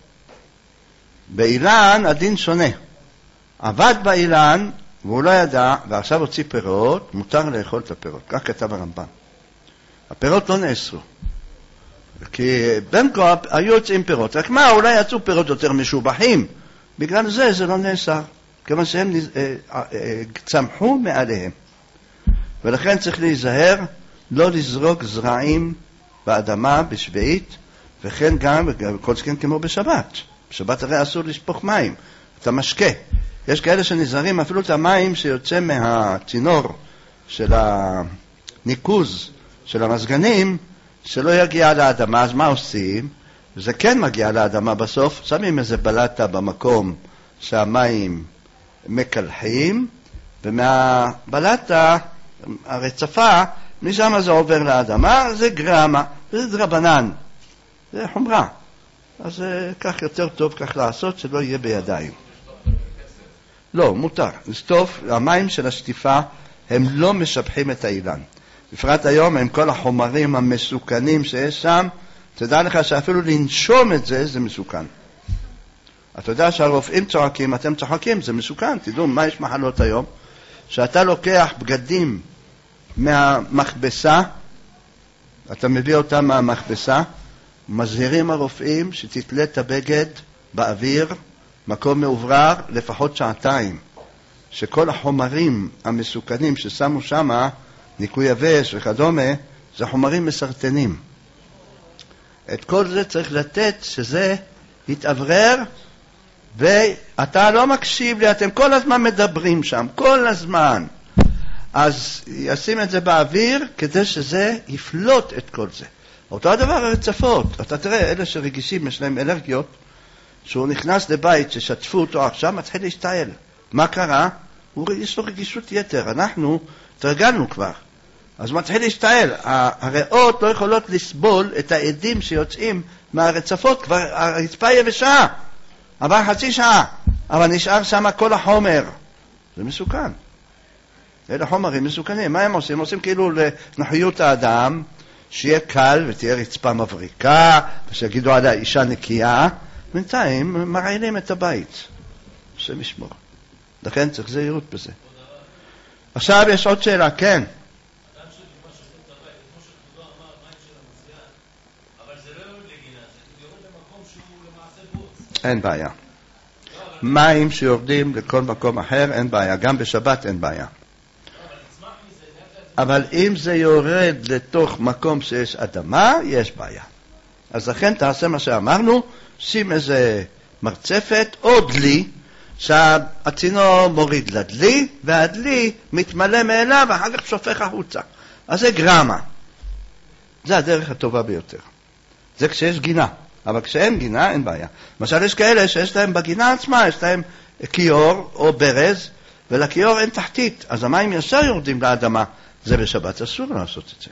באילן הדין שונה. עבד באילן, והוא לא ידע, ועכשיו הוציא פירות, מותר לאכול את הפירות. כך כתב הרמב"ם. הפירות לא נאסרו. כי בין כה היו יוצאים פירות. רק מה, אולי יצאו פירות יותר משובחים. בגלל זה זה לא נאסר. כיוון שהם אה, אה, אה, צמחו מעליהם. ולכן צריך להיזהר לא לזרוק זרעים באדמה בשביעית, וכן גם, כל שכן כמו בשבת. בשבת הרי אסור לשפוך מים, אתה משקה. יש כאלה שנזהרים אפילו את המים שיוצא מהצינור של הניקוז של המזגנים, שלא יגיע לאדמה. אז מה עושים? זה כן מגיע לאדמה בסוף, שמים איזה בלטה במקום שהמים מקלחים, ומהבלטה, הרצפה, משם זה עובר לאדמה, זה גרמה, זה דרבנן, זה חומרה. אז זה כך יותר טוב כך לעשות, שלא יהיה בידיים. לא, מותר. לשטוף, המים של השטיפה הם לא משבחים את האילן. בפרט היום עם כל החומרים המסוכנים שיש שם, תדע לך שאפילו לנשום את זה, זה מסוכן. אתה יודע שהרופאים צועקים, אתם צוחקים, זה מסוכן. תדעו, מה יש מחלות היום? שאתה לוקח בגדים מהמכבסה, אתה מביא אותה מהמכבסה, מזהירים הרופאים שתתלה את הבגד באוויר, מקום מעוברר, לפחות שעתיים, שכל החומרים המסוכנים ששמו שמה, ניקוי יבש וכדומה, זה חומרים מסרטנים. את כל זה צריך לתת שזה יתעברר, ואתה לא מקשיב לי, אתם כל הזמן מדברים שם, כל הזמן. אז ישים את זה באוויר כדי שזה יפלוט את כל זה. אותו הדבר הרצפות, אתה תראה, אלה שרגישים, יש להם אלרגיות, שהוא נכנס לבית ששטפו אותו עכשיו, מתחיל להשתעל. מה קרה? הוא, יש לו רגישות יתר, אנחנו תרגלנו כבר. אז מתחיל להשתעל. הריאות לא יכולות לסבול את העדים שיוצאים מהרצפות, כבר הרצפה יבשה, עבר חצי שעה, אבל נשאר שם כל החומר. זה מסוכן. אלה חומרים מסוכנים. מה הם עושים? הם עושים כאילו לנוחיות האדם, שיהיה קל ותהיה רצפה מבריקה, ושיגידו על האישה נקייה, בינתיים מרעילים את הבית. זה משמור. לכן צריך זהירות בזה. עכשיו יש עוד שאלה, כן. אין בעיה. מים שיורדים לכל מקום אחר, אין בעיה. גם בשבת אין בעיה. אבל אם זה יורד לתוך מקום שיש אדמה, יש בעיה. אז לכן תעשה מה שאמרנו, שים איזה מרצפת או דלי, שהצינור מוריד לדלי, והדלי מתמלא מאליו, ואחר כך שופך החוצה. אז זה גרמה. זה הדרך הטובה ביותר. זה כשיש גינה. אבל כשאין גינה, אין בעיה. למשל, יש כאלה שיש להם בגינה עצמה, יש להם כיור או ברז, ולכיור אין תחתית. אז המים ישר יורדים לאדמה. זה בשבת אסור לעשות את זה.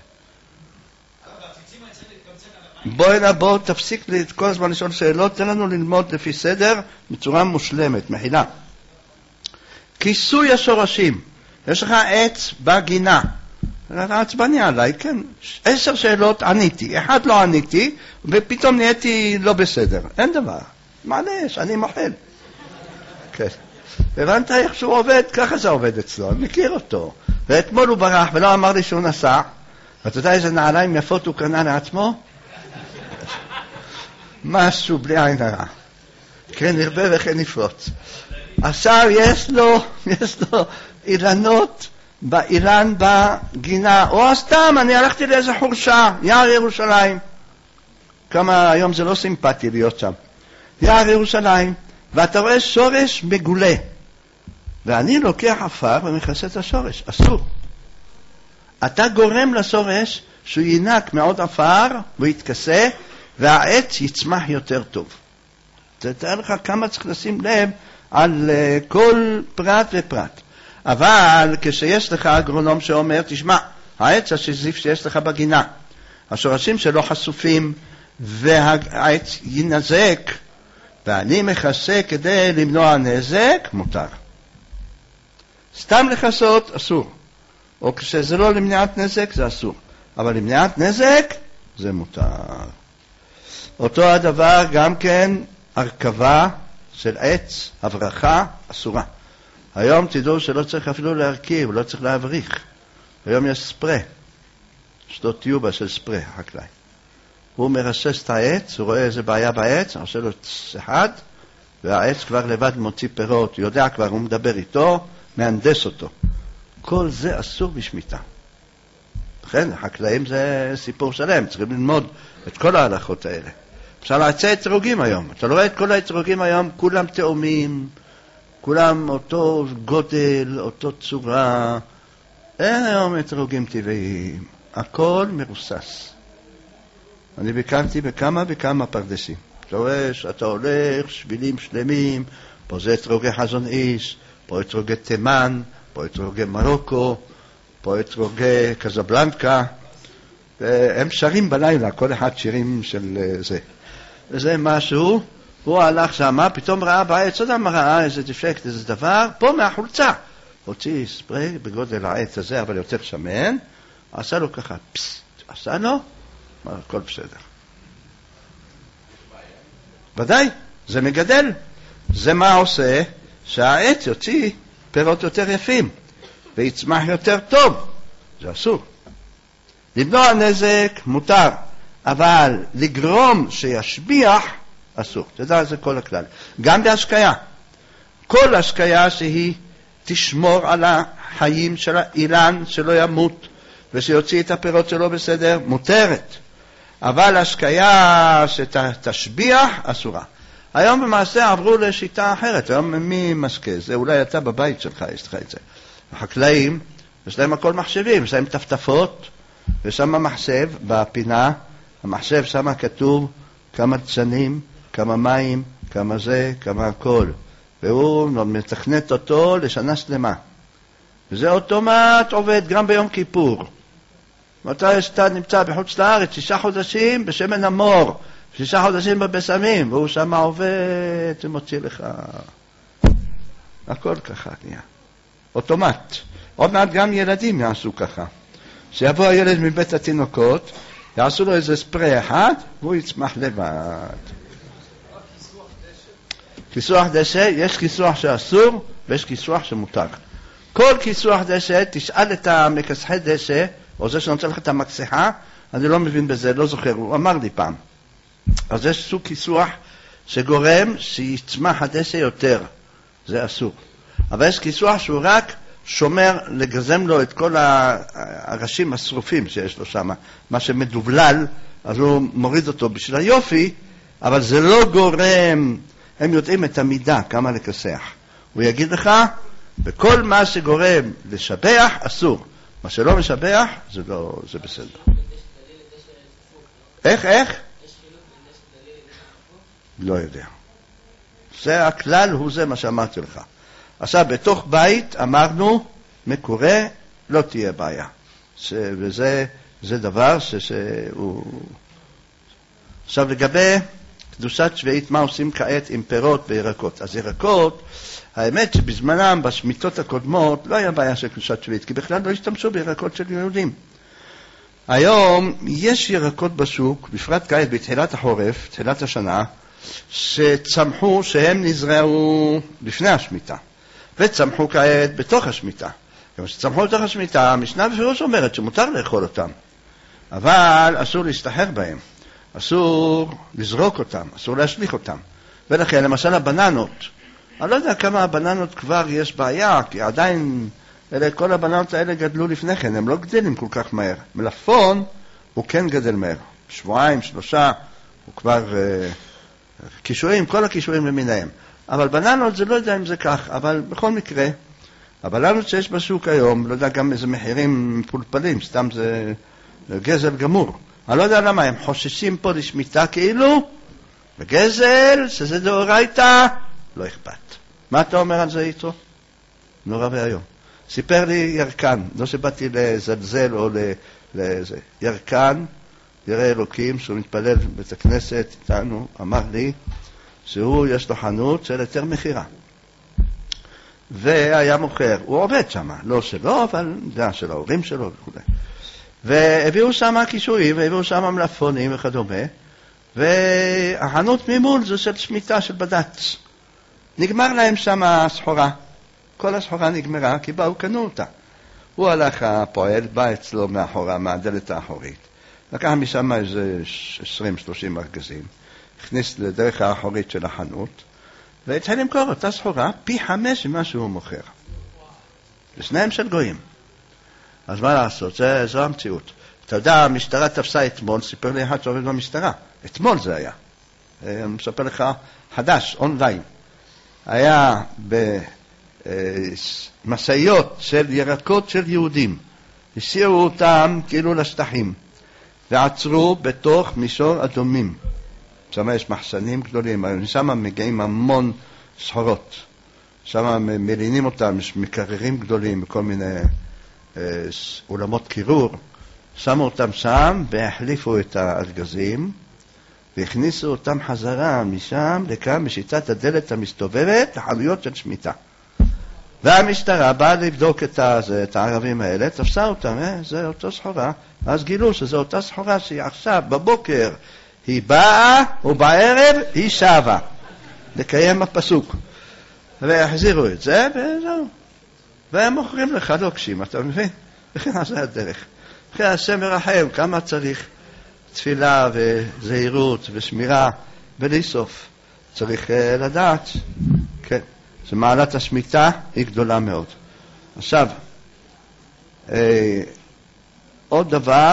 בואי נבוא, תפסיק לי כל הזמן לשאול שאלות, תן לנו ללמוד לפי סדר, בצורה מושלמת, מחילה. כיסוי השורשים. יש לך עץ בגינה. אתה עצבני עליי, כן. עשר שאלות עניתי, אחד לא עניתי, ופתאום נהייתי לא בסדר. אין דבר. מעלש, אני מוחל. כן. הבנת איך שהוא עובד? ככה זה עובד אצלו, אני מכיר אותו. ואתמול הוא ברח ולא אמר לי שהוא נסע. ואתה יודע איזה נעליים יפות הוא קנה לעצמו? משהו בלי עין הרע. כן נרבה וכן נפרוץ. עכשיו יש לו, יש לו אילנות באילן בגינה, או סתם אני הלכתי לאיזה חורשה, יער ירושלים. כמה היום זה לא סימפטי להיות שם. יער ירושלים, ואתה רואה שורש מגולה. ואני לוקח עפר ומכסה את השורש, אסור. אתה גורם לשורש שהוא ינק מעוד עפר ויתכסה, והעץ יצמח יותר טוב. תתאר לך כמה צריך לשים לב על uh, כל פרט ופרט. אבל כשיש לך אגרונום שאומר, תשמע, העץ השזיף שיש לך בגינה, השורשים שלו חשופים, והעץ ינזק, ואני מכסה כדי למנוע נזק, מותר. סתם לכסות, אסור. או כשזה לא למניעת נזק, זה אסור. אבל למניעת נזק, זה מותר. אותו הדבר גם כן, הרכבה של עץ, הברכה, אסורה. היום תדעו שלא צריך אפילו להרכיב, לא צריך להבריך. היום יש ספרי. יש לו טיובה של ספרי, החקלאי. הוא מרסס את העץ, הוא רואה איזה בעיה בעץ, עושה לו אחד, והעץ כבר לבד מוציא פירות, הוא יודע כבר, הוא מדבר איתו, מהנדס אותו. כל זה אסור בשמיטה. לכן, החקלאים זה סיפור שלם, צריכים ללמוד את כל ההלכות האלה. אפשר עצי אתרוגים היום. אתה לא רואה את כל האתרוגים היום, כולם תאומים, כולם אותו גודל, אותו צורה. אין היום אתרוגים טבעיים. הכל מרוסס. אני ביקרתי בכמה וכמה פרדסים. אתה רואה שאתה הולך, שבילים שלמים, פה זה אתרוגי חזון איש, פה אתרוגי תימן, פה אתרוגי מרוקו, פה אתרוגי קזבלנקה, והם שרים בלילה, כל אחד שירים של זה. וזה משהו, הוא הלך שמה, פתאום ראה בעץ, אדם ראה איזה דפקט, איזה דבר, פה מהחולצה. הוציא ספרי בגודל העץ הזה, אבל יותר שמן, עשה לו ככה, פסט, עשה לו, הכל בסדר. ודאי, זה מגדל. זה מה עושה? שהעץ יוציא פירות יותר יפים, ויצמח יותר טוב. זה אסור. למנוע נזק מותר, אבל לגרום שישביח אסור. תדע, זה כל הכלל. גם בהשקיה. כל השקיה שהיא תשמור על החיים של האילן, שלא ימות, ושיוציא את הפירות שלו בסדר, מותרת. אבל השקיה שתשביח אסורה. היום במעשה עברו לשיטה אחרת. היום מי משקה? זה אולי אתה בבית שלך, יש לך את זה. החקלאים, יש להם הכל מחשבים, יש להם טפטפות, ושם מחשב בפינה, המחשב שם כתוב כמה צנים, כמה מים, כמה זה, כמה הכל. והוא מתכנת אותו לשנה שלמה. וזה אוטומט עובד גם ביום כיפור. מתי שאתה נמצא בחוץ לארץ, שישה חודשים בשמן המור, שישה חודשים בבשמים, והוא שם עובד ומוציא לך. הכל ככה נהיה. אוטומט. עוד מעט גם ילדים יעשו ככה. שיבוא הילד מבית התינוקות, יעשו לו איזה ספרי אחד, והוא יצמח לבד. כיסוח דשא, יש כיסוח שאסור, ויש כיסוח שמותר. כל כיסוח דשא, תשאל את המכסחי דשא, או זה שנוצא לך את המכסחה, אני לא מבין בזה, לא זוכר, הוא אמר לי פעם. אז יש סוג כיסוח שגורם שיצמח הדשא יותר, זה אסור. אבל יש כיסוח שהוא רק שומר לגזם לו את כל הראשים השרופים שיש לו שם, מה שמדובלל, אז הוא מוריד אותו בשביל היופי, אבל זה לא גורם, הם יודעים את המידה, כמה לכסח. הוא יגיד לך, בכל מה שגורם לשבח, אסור. מה שלא משבח, זה לא, זה בסדר. איך, איך? לא יודע. זה הכלל, הוא זה מה שאמרתי לך. עכשיו, בתוך בית אמרנו, מקורה, לא תהיה בעיה. וזה זה דבר שהוא... עכשיו, לגבי קדושת שביעית, מה עושים כעת עם פירות וירקות? אז ירקות, האמת שבזמנם, בשמיטות הקודמות, לא היה בעיה של קדושת שביעית, כי בכלל לא השתמשו בירקות של יהודים. היום יש ירקות בשוק, בפרט כעת בתחילת החורף, תחילת השנה, שצמחו, שהם נזרעו לפני השמיטה, וצמחו כעת בתוך השמיטה. כמו שצמחו בתוך השמיטה, המשנה בפירוש אומרת שמותר לאכול אותם, אבל אסור להסתחר בהם, אסור לזרוק אותם, אסור להשליך אותם. ולכן, למשל הבננות, אני לא יודע כמה הבננות כבר יש בעיה, כי עדיין אלה, כל הבננות האלה גדלו לפני כן, הם לא גדלים כל כך מהר. מלפפון הוא כן גדל מהר, שבועיים, שלושה, הוא כבר אה, קישואים, כל הקישואים למיניהם. אבל בננות זה לא יודע אם זה כך, אבל בכל מקרה, הבננות שיש בשוק היום, לא יודע גם איזה מחירים פולפלים, סתם זה גזל גמור. אני לא יודע למה, הם חוששים פה לשמיטה כאילו, וגזל, שזה דאורייתא, לא אכפת. מה אתה אומר על זה איתו? נורא והיום. סיפר לי ירקן, לא שבאתי לזלזל או לזה. ירקן, ירא אלוקים, שהוא מתפלל בבית הכנסת איתנו, אמר לי שהוא יש לו חנות של יותר מחירה. והיה מוכר, הוא עובד שם, לא שלו, אבל זה של ההורים שלו וכו'. והביאו שם קישואים, והביאו שם מלפפונים וכדומה, והחנות ממול זה של שמיטה של בד"ץ. נגמר להם שם הסחורה. כל הסחורה נגמרה, כי באו קנו אותה. הוא הלך הפועל, בא אצלו מאחורה, מהדלת האחורית. לקח משם איזה עשרים שלושים ארגזים, הכניס לדרך האחורית של החנות, והתחיל למכור אותה סחורה פי חמש ממה שהוא מוכר. לשניהם של גויים. אז מה לעשות? זה, זו המציאות. אתה יודע, המשטרה תפסה אתמול, סיפר לי אחד שעובד במשטרה. אתמול זה היה. אני מספר לך חדש, אונליין. היה במסעיות של ירקות של יהודים. הסיעו אותם כאילו לשטחים. ועצרו בתוך מישור אדומים. שם יש מחסנים גדולים. שם מגיעים המון סחורות. שם מלינים אותם, יש מקררים גדולים, בכל מיני אולמות קירור. שמו אותם שם והחליפו את הארגזים והכניסו אותם חזרה משם לכאן בשיטת הדלת המסתובבת לחנויות של שמיטה. והמשטרה באה לבדוק את, הזה, את הערבים האלה, תפסה אותם, אה, זה אותו סחורה. אז גילו שזה אותה סחורה שהיא עכשיו בבוקר היא באה ובערב היא שבה לקיים הפסוק. והחזירו את זה וזהו. והם מוכרים לך לוקשים, אתה מבין? וכן זה הדרך. אחרי השם מרחם, כמה צריך תפילה וזהירות ושמירה בלי סוף. צריך לדעת, כן, שמעלת השמיטה היא גדולה מאוד. עכשיו, אה, עוד דבר,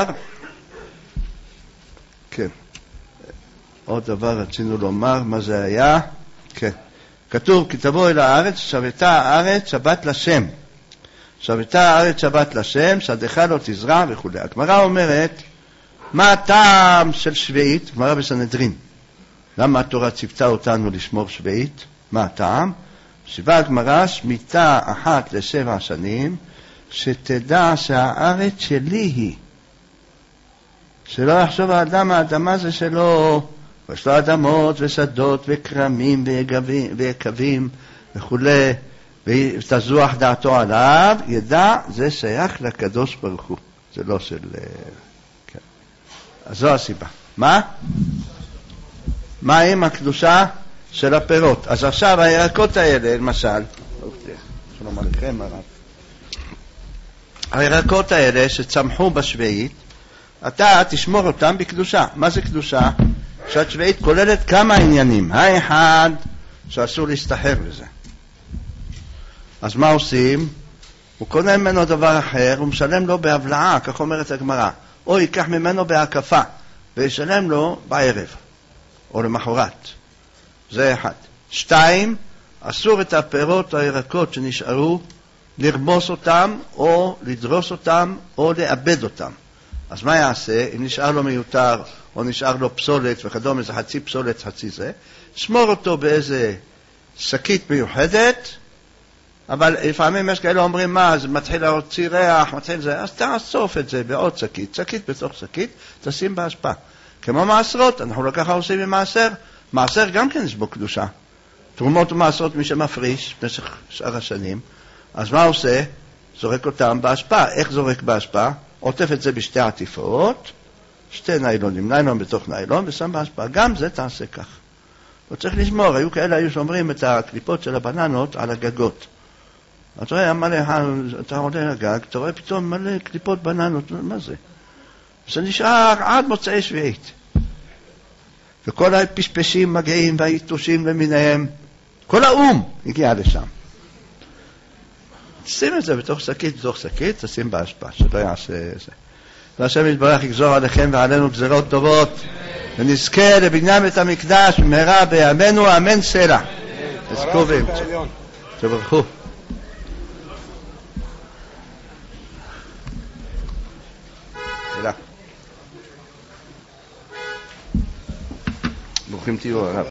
כן, עוד דבר רצינו לומר, מה זה היה? כן, כתוב, כי תבוא אל הארץ, שבתה הארץ שבת לשם. שבתה הארץ שבת לשם, שדך לא תזרע וכו'. הגמרא אומרת, מה הטעם של שביעית? גמרא בסנהדרין. למה התורה ציוותה אותנו לשמור שביעית? מה הטעם? שיבה הגמרא, שמיטה אחת לשבע שנים, שתדע שהארץ שלי היא. שלא יחשוב האדם, האדמה זה שלו, יש לו אדמות ושדות וקרמים ויקבים וכו', ותזוח דעתו עליו, ידע, זה שייך לקדוש ברוך הוא. זה לא של... כן. אז זו הסיבה. מה? מה עם הקדושה של הפירות? אז עכשיו הירקות האלה, למשל, שלום עליכם הרב. הירקות האלה שצמחו בשביעית, אתה תשמור אותם בקדושה. מה זה קדושה? שהשביעית כוללת כמה עניינים. האחד, שאסור להסתחר בזה. אז מה עושים? הוא קונה ממנו דבר אחר, הוא משלם לו בהבלעה, כך אומרת הגמרא. או ייקח ממנו בהקפה, וישלם לו בערב, או למחרת. זה אחד. שתיים, אסור את הפירות או הירקות שנשארו, לרמוס אותם, או לדרוס אותם, או לאבד אותם. אז מה יעשה? אם נשאר לו מיותר, או נשאר לו פסולת וכדומה, זה חצי פסולת, חצי זה, שמור אותו באיזה שקית מיוחדת, אבל לפעמים יש כאלה אומרים, מה, זה מתחיל להוציא ריח, מתחיל זה, אז תאסוף את זה בעוד שקית, שקית בתוך שקית, תשים בהשפעה. כמו מעשרות, אנחנו לא ככה עושים עם מעשר, מעשר גם כן יש בו קדושה. תרומות ומעשרות מי שמפריש במשך שאר השנים, אז מה עושה? זורק אותם בהשפעה. איך זורק בהשפעה? עוטף את זה בשתי עטיפות, שתי ניילונים, ניילון בתוך ניילון, ושם בהשפעה. גם זה תעשה כך. לא צריך לשמור, היו כאלה היו שומרים את הקליפות של הבננות על הגגות. אתה רואה, מלא, אתה עולה לגג, אתה רואה פתאום מלא קליפות בננות, מה זה? זה נשאר עד מוצאי שביעית. וכל הפשפשים מגיעים והיתושים למיניהם, כל האום הגיע לשם. תשים את זה בתוך שקית, בתוך שקית, תשים בהשפעה, שלא יעשה זה. והשם יתברך יגזור עליכם ועלינו גזירות טובות, ונזכה לבניין בית המקדש במהרה בימינו, אמן סלע. תזכו ואמצו. תברכו. ברוכים תהיו הרב.